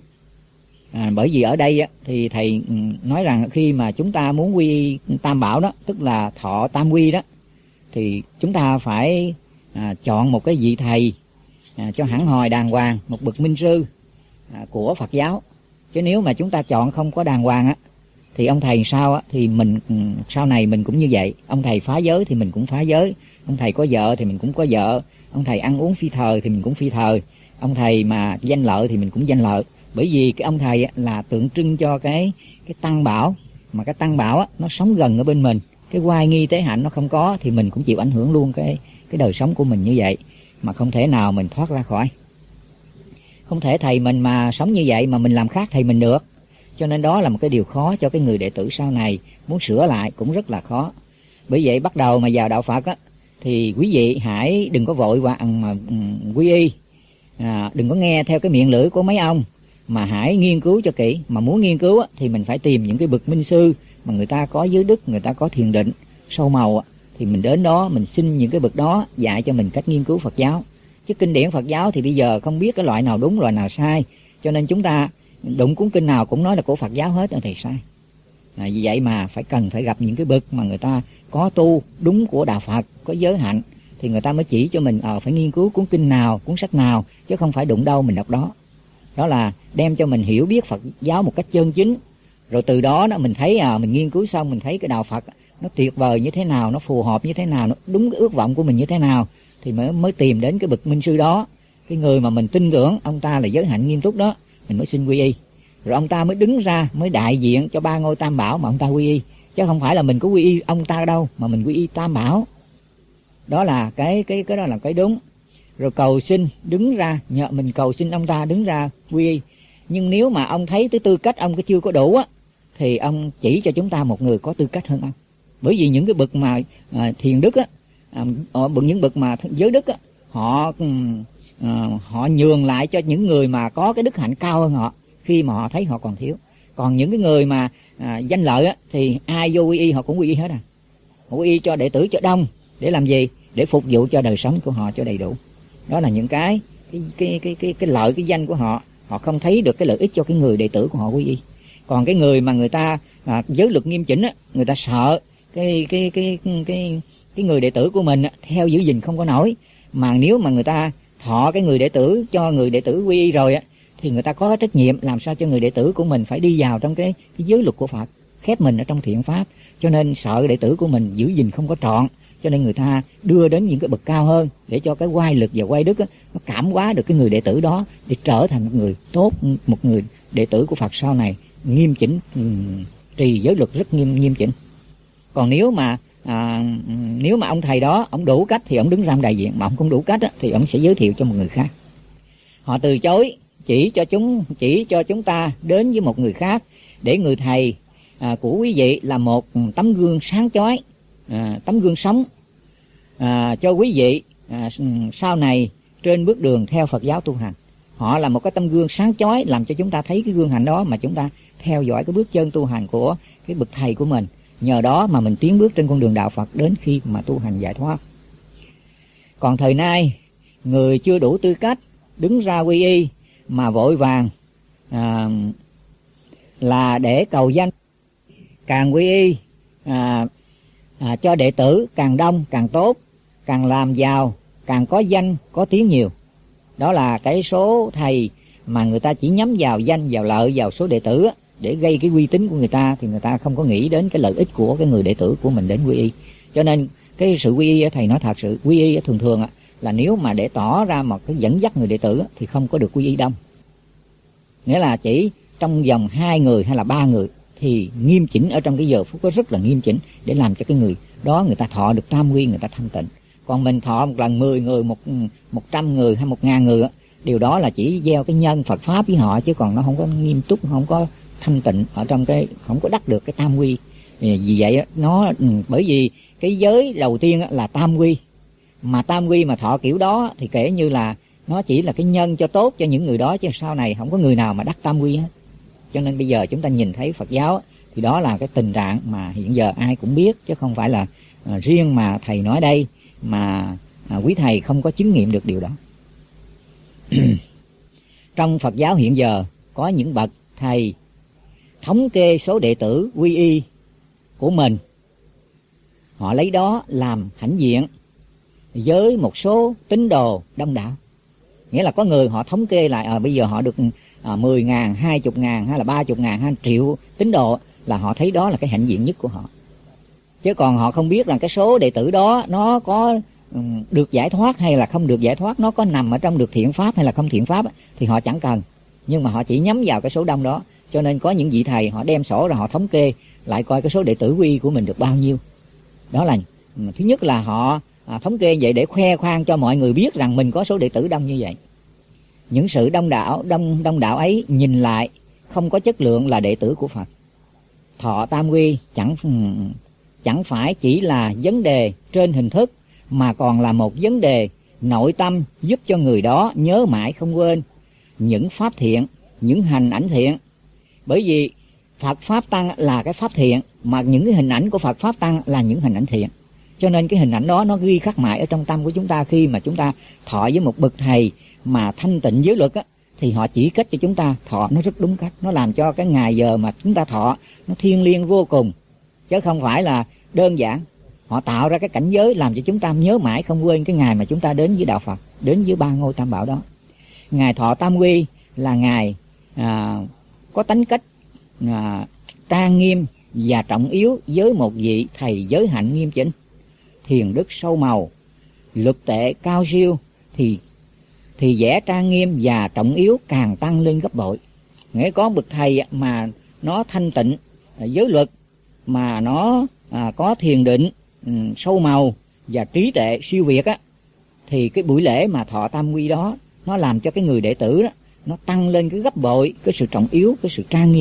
À, bởi vì ở đây á, thì thầy nói rằng khi mà chúng ta muốn quy tam bảo đó, tức là thọ tam quy đó, thì chúng ta phải à, chọn một cái vị thầy à, cho hẳn hoi đàng hoàng, một bậc minh sư à, của Phật giáo. Chứ nếu mà chúng ta chọn không có đàng hoàng á, thì ông thầy sao á, thì mình sau này mình cũng như vậy. Ông thầy phá giới thì mình cũng phá giới, ông thầy có vợ thì mình cũng có vợ, ông thầy ăn uống phi thờ thì mình cũng phi thờ, ông thầy mà danh lợi thì mình cũng danh lợi. Bởi vì cái ông thầy á, là tượng trưng cho cái cái tăng bảo, mà cái tăng bảo á, nó sống gần ở bên mình, cái oai nghi tế hạnh nó không có thì mình cũng chịu ảnh hưởng luôn cái cái đời sống của mình như vậy, mà không thể nào mình thoát ra khỏi. Không thể thầy mình mà sống như vậy mà mình làm khác thầy mình được. Cho nên đó là một cái điều khó cho cái người đệ tử sau này muốn sửa lại cũng rất là khó. Bởi vậy bắt đầu mà vào đạo Phật á, thì quý vị hãy đừng có vội vàng mà quy y, à, đừng có nghe theo cái miệng lưỡi của mấy ông, mà hãy nghiên cứu cho kỹ. Mà muốn nghiên cứu á, thì mình phải tìm những cái bậc minh sư mà người ta có giới đức, người ta có thiền định sâu màu á, thì mình đến đó mình xin những cái bậc đó dạy cho mình cách nghiên cứu Phật giáo. Chứ kinh điển Phật giáo thì bây giờ không biết cái loại nào đúng loại nào sai, cho nên chúng ta đụng cuốn kinh nào cũng nói là của Phật giáo hết thì sai. À, vì vậy mà phải cần phải gặp những cái bậc mà người ta có tu đúng của đạo Phật, có giới hạnh, thì người ta mới chỉ cho mình ờ phải nghiên cứu cuốn kinh nào, cuốn sách nào, chứ không phải đụng đâu mình đọc đó. Đó là đem cho mình hiểu biết Phật giáo một cách chân chính. Rồi từ đó đó mình thấy à, mình nghiên cứu xong mình thấy cái đạo Phật nó tuyệt vời như thế nào, nó phù hợp như thế nào, nó đúng cái ước vọng của mình như thế nào, thì mới mới tìm đến cái bậc minh sư đó, cái người mà mình tin tưởng ông ta là giới hạnh nghiêm túc đó, mình mới xin quy y. Rồi ông ta mới đứng ra, mới đại diện cho ba ngôi tam bảo mà ông ta quy y, chứ không phải là mình có quy y ông ta đâu, mà mình quy y tam bảo. Đó là cái cái cái đó là cái đúng. Rồi cầu xin đứng ra, nhờ mình cầu xin ông ta đứng ra quy y. Nhưng nếu mà ông thấy tới tư cách ông cái chưa có đủ á, thì ông chỉ cho chúng ta một người có tư cách hơn ông. Bởi vì những cái bậc mà à, thiền đức á, à, những bậc mà giới đức á, họ à, họ nhường lại cho những người mà có cái đức hạnh cao hơn họ khi mà họ thấy họ còn thiếu. Còn những cái người mà à, danh lợi á, thì ai vô quy y họ cũng quy y hết à. Họ quy y cho đệ tử cho đông để làm gì? Để phục vụ cho đời sống của họ cho đầy đủ. Đó là những cái cái cái cái cái, cái lợi cái danh của họ. Họ không thấy được cái lợi ích cho cái người đệ tử của họ quy y. Còn cái người mà người ta à, giới luật nghiêm chỉnh á, người ta sợ cái cái cái cái cái, cái người đệ tử của mình á, theo giữ gìn không có nổi. Mà nếu mà người ta thọ cái người đệ tử cho người đệ tử quy y rồi á, thì người ta có trách nhiệm làm sao cho người đệ tử của mình phải đi vào trong cái, cái giới luật của Phật, khép mình ở trong thiện pháp. Cho nên sợ đệ tử của mình giữ gìn không có trọn, cho nên người ta đưa đến những cái bậc cao hơn để cho cái oai lực và oai đức á, nó cảm hóa được cái người đệ tử đó để trở thành một người tốt, một người đệ tử của Phật sau này nghiêm chỉnh, trì giới luật rất nghiêm nghiêm chỉnh. Còn nếu mà à, nếu mà ông thầy đó ông đủ cách thì ông đứng ra đại diện, mà ông không đủ cách á, thì ông sẽ giới thiệu cho một người khác. Họ từ chối chỉ cho chúng chỉ cho chúng ta đến với một người khác để người thầy à, của quý vị là một tấm gương sáng chói, à, tấm gương sống à, cho quý vị à, sau này trên bước đường theo Phật giáo tu hành. Họ là một cái tấm gương sáng chói làm cho chúng ta thấy cái gương hạnh đó mà chúng ta theo dõi cái bước chân tu hành của cái bậc thầy của mình. Nhờ đó mà mình tiến bước trên con đường đạo Phật đến khi mà tu hành giải thoát. Còn thời nay người chưa đủ tư cách đứng ra quy y mà vội vàng à, là để cầu danh, càng quy y à, à, cho đệ tử càng đông càng tốt, càng làm giàu càng có danh có tiếng nhiều. Đó là cái số thầy mà người ta chỉ nhắm vào danh, vào lợi, vào số đệ tử á, để gây cái uy tín của người ta, thì người ta không có nghĩ đến cái lợi ích của cái người đệ tử của mình đến quy y. Cho nên cái sự quy y thầy nói thật sự quy y thường thường là nếu mà để tỏ ra một cái dẫn dắt người đệ tử thì không có được quy y đông. Nghĩa là chỉ trong vòng hai người hay là ba người thì nghiêm chỉnh ở trong cái giờ phút đó rất là nghiêm chỉnh để làm cho cái người đó người ta thọ được tam quy, người ta thanh tịnh. Còn mình thọ một lần mười người, một một trăm người hay một ngàn người, điều đó là chỉ gieo cái nhân Phật pháp với họ, chứ còn nó không có nghiêm túc, không có thanh tịnh ở trong cái, không có đắc được cái tam quy. Vì vậy nó bởi vì cái giới đầu tiên là tam quy, mà tam quy mà thọ kiểu đó thì kể như là nó chỉ là cái nhân cho tốt cho những người đó, chứ sau này không có người nào mà đắc tam quy hết. Cho nên bây giờ chúng ta nhìn thấy Phật giáo thì đó là cái tình trạng mà hiện giờ ai cũng biết, chứ không phải là à, riêng mà thầy nói đây mà à, quý thầy không có chứng nghiệm được điều đó. Trong Phật giáo hiện giờ có những bậc thầy thống kê số đệ tử quy y của mình, họ lấy đó làm hãnh diện với một số tín đồ đông đảo. Nghĩa là có người họ thống kê lại à, bây giờ họ được à, mười ngàn, hai chục ngàn hay là ba chục ngàn hay triệu tín đồ, là họ thấy đó là cái hãnh diện nhất của họ. Chứ còn họ không biết rằng cái số đệ tử đó nó có um, được giải thoát hay là không được giải thoát, nó có nằm ở trong được thiện pháp hay là không thiện pháp thì họ chẳng cần. Nhưng mà họ chỉ nhắm vào cái số đông đó. Cho nên có những vị thầy họ đem sổ ra họ thống kê lại coi cái số đệ tử quy y của mình được bao nhiêu. Đó là thứ nhất là họ à, thống kê vậy để khoe khoang cho mọi người biết rằng mình có số đệ tử đông như vậy. Những sự đông đảo đông đông đảo ấy nhìn lại không có chất lượng là đệ tử của Phật. Thọ tam quy chẳng chẳng phải chỉ là vấn đề trên hình thức, mà còn là một vấn đề nội tâm, giúp cho người đó nhớ mãi không quên những pháp thiện, những hành ảnh thiện. Bởi vì Phật Pháp Tăng là cái pháp thiện, mà những cái hình ảnh của Phật Pháp Tăng là những hình ảnh thiện. Cho nên cái hình ảnh đó nó ghi khắc mãi ở trong tâm của chúng ta. Khi mà chúng ta thọ với một bậc thầy mà thanh tịnh giới luật á, thì họ chỉ cách cho chúng ta thọ nó rất đúng cách. Nó làm cho cái ngày giờ mà chúng ta thọ nó thiêng liêng vô cùng, chứ không phải là đơn giản. Họ tạo ra cái cảnh giới làm cho chúng ta nhớ mãi không quên cái ngày mà chúng ta đến với đạo Phật, đến với ba ngôi tam bảo đó. Ngày thọ tam quy là ngày à, có tánh cách à, trang nghiêm và trọng yếu với một vị thầy giới hạnh nghiêm chỉnh, thiền đức sâu màu, luật tệ cao siêu, thì thì vẻ trang nghiêm và trọng yếu càng tăng lên gấp bội. Nghĩa có bậc thầy mà nó thanh tịnh giới luật, mà nó à, có thiền định um, sâu màu và trí tuệ siêu việt á, thì cái buổi lễ mà thọ tam quy đó nó làm cho cái người đệ tử đó nó tăng lên cái gấp bội cái sự trọng yếu, cái sự trang nghiêm đó.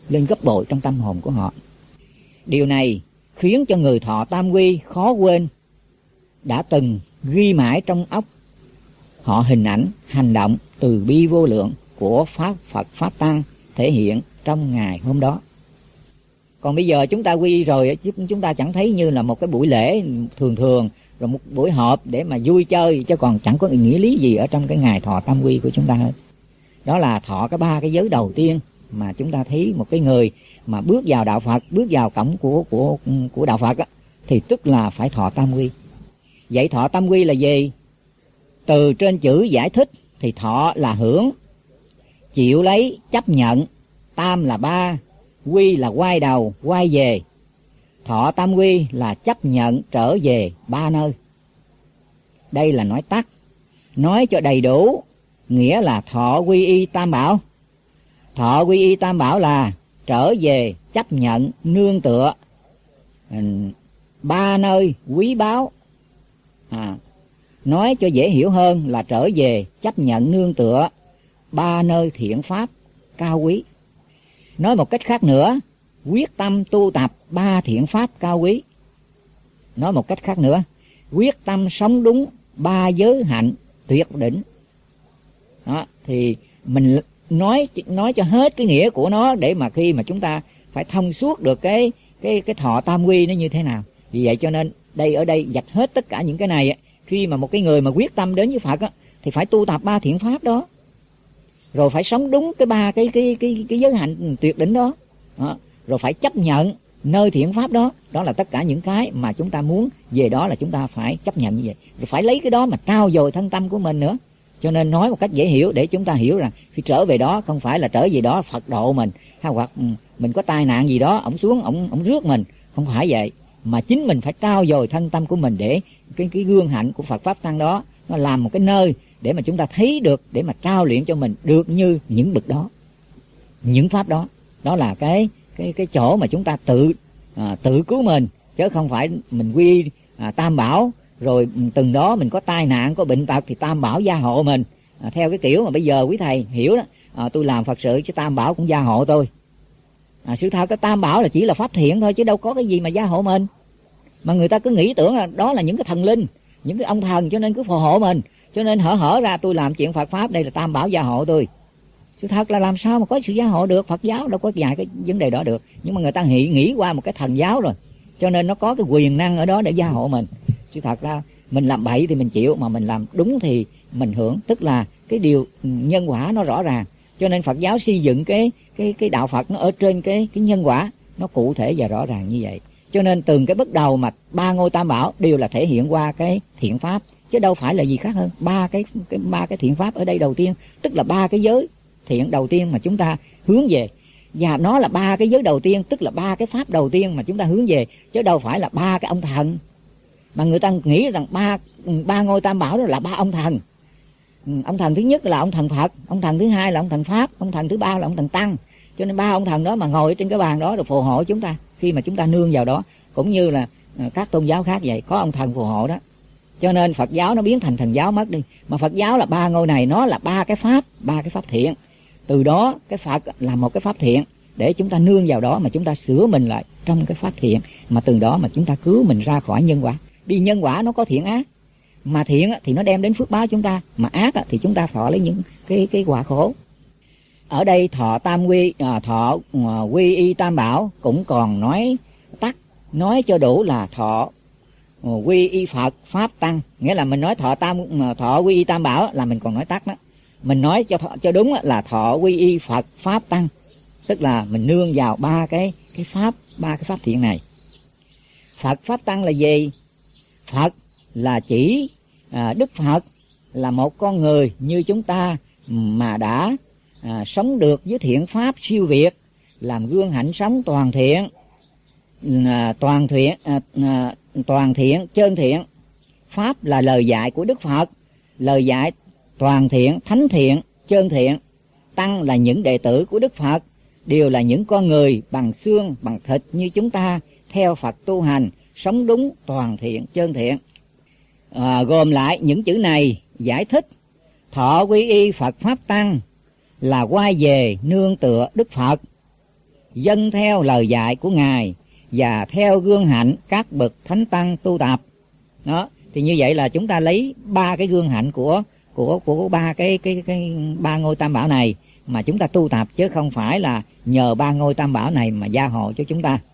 lên gấp bội trong tâm hồn của họ. Điều này khiến cho người thọ tam quy khó quên, đã từng ghi mãi trong óc họ hình ảnh, hành động từ bi vô lượng của Pháp Phật Pháp Tăng thể hiện trong ngày hôm đó. Còn bây giờ chúng ta quy y rồi, chúng ta chẳng thấy như là một cái buổi lễ thường thường, rồi một buổi họp để mà vui chơi, chứ còn chẳng có nghĩa lý gì ở trong cái ngày thọ tam quy của chúng ta hết. Đó là thọ cái ba cái giới đầu tiên mà chúng ta thấy một cái người mà bước vào đạo Phật, bước vào cổng của của của đạo Phật á, thì tức là phải thọ tam quy. Vậy thọ tam quy là gì? Từ trên chữ giải thích thì thọ là hưởng, chịu lấy, chấp nhận, tam là ba, quy là quay đầu, quay về. Thọ tam quy là chấp nhận trở về ba nơi. Đây là nói tắt. Nói cho đầy đủ, nghĩa là thọ quy y tam bảo. Thọ quy y tam bảo là trở về chấp nhận nương tựa ba nơi quý báu. À, nói cho dễ hiểu hơn là trở về chấp nhận nương tựa ba nơi thiện pháp cao quý. Nói một cách khác nữa, quyết tâm tu tập ba thiện pháp cao quý. Nói một cách khác nữa, quyết tâm sống đúng ba giới hạnh tuyệt đỉnh. Đó, thì mình nói nói cho hết cái nghĩa của nó để mà khi mà chúng ta phải thông suốt được cái cái cái thọ tam quy nó như thế nào. Vì vậy cho nên đây ở đây dạch hết tất cả những cái này. Khi mà một cái người mà quyết tâm đến với Phật á, thì phải tu tập ba thiện pháp đó, rồi phải sống đúng cái ba cái cái cái cái giới hạnh tuyệt đỉnh đó. Đó, rồi phải chấp nhận nơi thiện pháp đó. Đó là tất cả những cái mà chúng ta muốn về đó là chúng ta phải chấp nhận như vậy. Rồi phải lấy cái đó mà trao dồi thân tâm của mình nữa. Cho nên nói một cách dễ hiểu để chúng ta hiểu rằng khi trở về đó không phải là trở về đó Phật độ mình, hay hoặc mình có tai nạn gì đó, ổng xuống ổng ổng rước mình, không phải vậy, mà chính mình phải trao dồi thân tâm của mình để cái cái gương hạnh của Phật Pháp Tăng đó nó làm một cái nơi để mà chúng ta thấy được, để mà trao luyện cho mình được như những bậc đó, những pháp đó. Đó là cái cái cái chỗ mà chúng ta tự à, tự cứu mình, chứ không phải mình quy à, tam bảo rồi từng đó mình có tai nạn, có bệnh tật thì tam bảo gia hộ mình. À, theo cái kiểu mà bây giờ quý thầy hiểu đó, à, tôi làm Phật sự chứ tam bảo cũng gia hộ tôi. À, sự thật cái tam bảo là chỉ là pháp thiện thôi, chứ đâu có cái gì mà gia hộ mình. Mà người ta cứ nghĩ tưởng là đó là những cái thần linh, những cái ông thần, cho nên cứ phù hộ mình. Cho nên hở hở ra tôi làm chuyện Phật Pháp, đây là tam bảo gia hộ tôi. Sự thật là làm sao mà có sự gia hộ được, Phật giáo đâu có dài cái vấn đề đó được. Nhưng mà người ta nghĩ, nghĩ qua một cái thần giáo rồi, cho nên nó có cái quyền năng ở đó để gia hộ mình. Sự thật ra mình làm bậy thì mình chịu, mà mình làm đúng thì mình hưởng, tức là cái điều nhân quả nó rõ ràng. Cho nên Phật giáo xây dựng cái cái cái đạo Phật nó ở trên cái cái nhân quả nó cụ thể và rõ ràng như vậy. Cho nên từng cái bước đầu mà ba ngôi tam bảo đều là thể hiện qua cái thiện pháp, chứ đâu phải là gì khác hơn. Ba cái cái ba cái thiện pháp ở đây đầu tiên, tức là ba cái giới thiện đầu tiên mà chúng ta hướng về, và nó là ba cái giới đầu tiên, tức là ba cái pháp đầu tiên mà chúng ta hướng về, chứ đâu phải là ba cái ông thần. Mà người ta nghĩ rằng ba ba ngôi tam bảo đó là ba ông thần. Ông thần thứ nhất là ông thần Phật, ông thần thứ hai là ông thần Pháp, ông thần thứ ba là ông thần Tăng. Cho nên ba ông thần đó mà ngồi trên cái bàn đó rồi phù hộ chúng ta khi mà chúng ta nương vào đó, cũng như là các tôn giáo khác vậy, có ông thần phù hộ đó. Cho nên Phật giáo nó biến thành thần giáo mất đi, mà Phật giáo là ba ngôi này, nó là ba cái pháp, ba cái pháp thiện. Từ đó cái Phật là một cái pháp thiện để chúng ta nương vào đó mà chúng ta sửa mình lại trong cái pháp thiện, mà từ đó mà chúng ta cứu mình ra khỏi nhân quả. Vì nhân quả nó có thiện ác, mà thiện thì nó đem đến phước báo chúng ta, mà ác thì chúng ta thọ lấy những cái cái quả khổ. Ở đây thọ tam quy, à, thọ à, quy y tam bảo cũng còn nói tắt, nói cho đủ là thọ à, quy y Phật Pháp Tăng. Nghĩa là mình nói thọ tam thọ quy y tam bảo là mình còn nói tắt đó. Mình nói cho thọ, cho đúng là thọ quy y Phật Pháp Tăng, tức là mình nương vào ba cái cái pháp, ba cái pháp thiện này. Phật Pháp Tăng là gì? Phật là chỉ à, Đức Phật là một con người như chúng ta mà đã à, sống được với thiện pháp siêu việt, làm gương hạnh sống toàn thiện, à, toàn thiện, à, à, toàn thiện, chân thiện. Pháp là lời dạy của Đức Phật, lời dạy toàn thiện, thánh thiện, chân thiện. Tăng là những đệ tử của Đức Phật, đều là những con người bằng xương, bằng thịt như chúng ta, theo Phật tu hành, sống đúng, toàn thiện, chân thiện. À, gồm lại những chữ này giải thích thọ quy y Phật Pháp Tăng là quay về nương tựa Đức Phật, dâng theo lời dạy của Ngài và theo gương hạnh các bậc thánh tăng tu tập. Đó, thì như vậy là chúng ta lấy ba cái gương hạnh của của của ba cái cái cái ba ngôi tam bảo này mà chúng ta tu tập, chứ không phải là nhờ ba ngôi tam bảo này mà gia hộ cho chúng ta.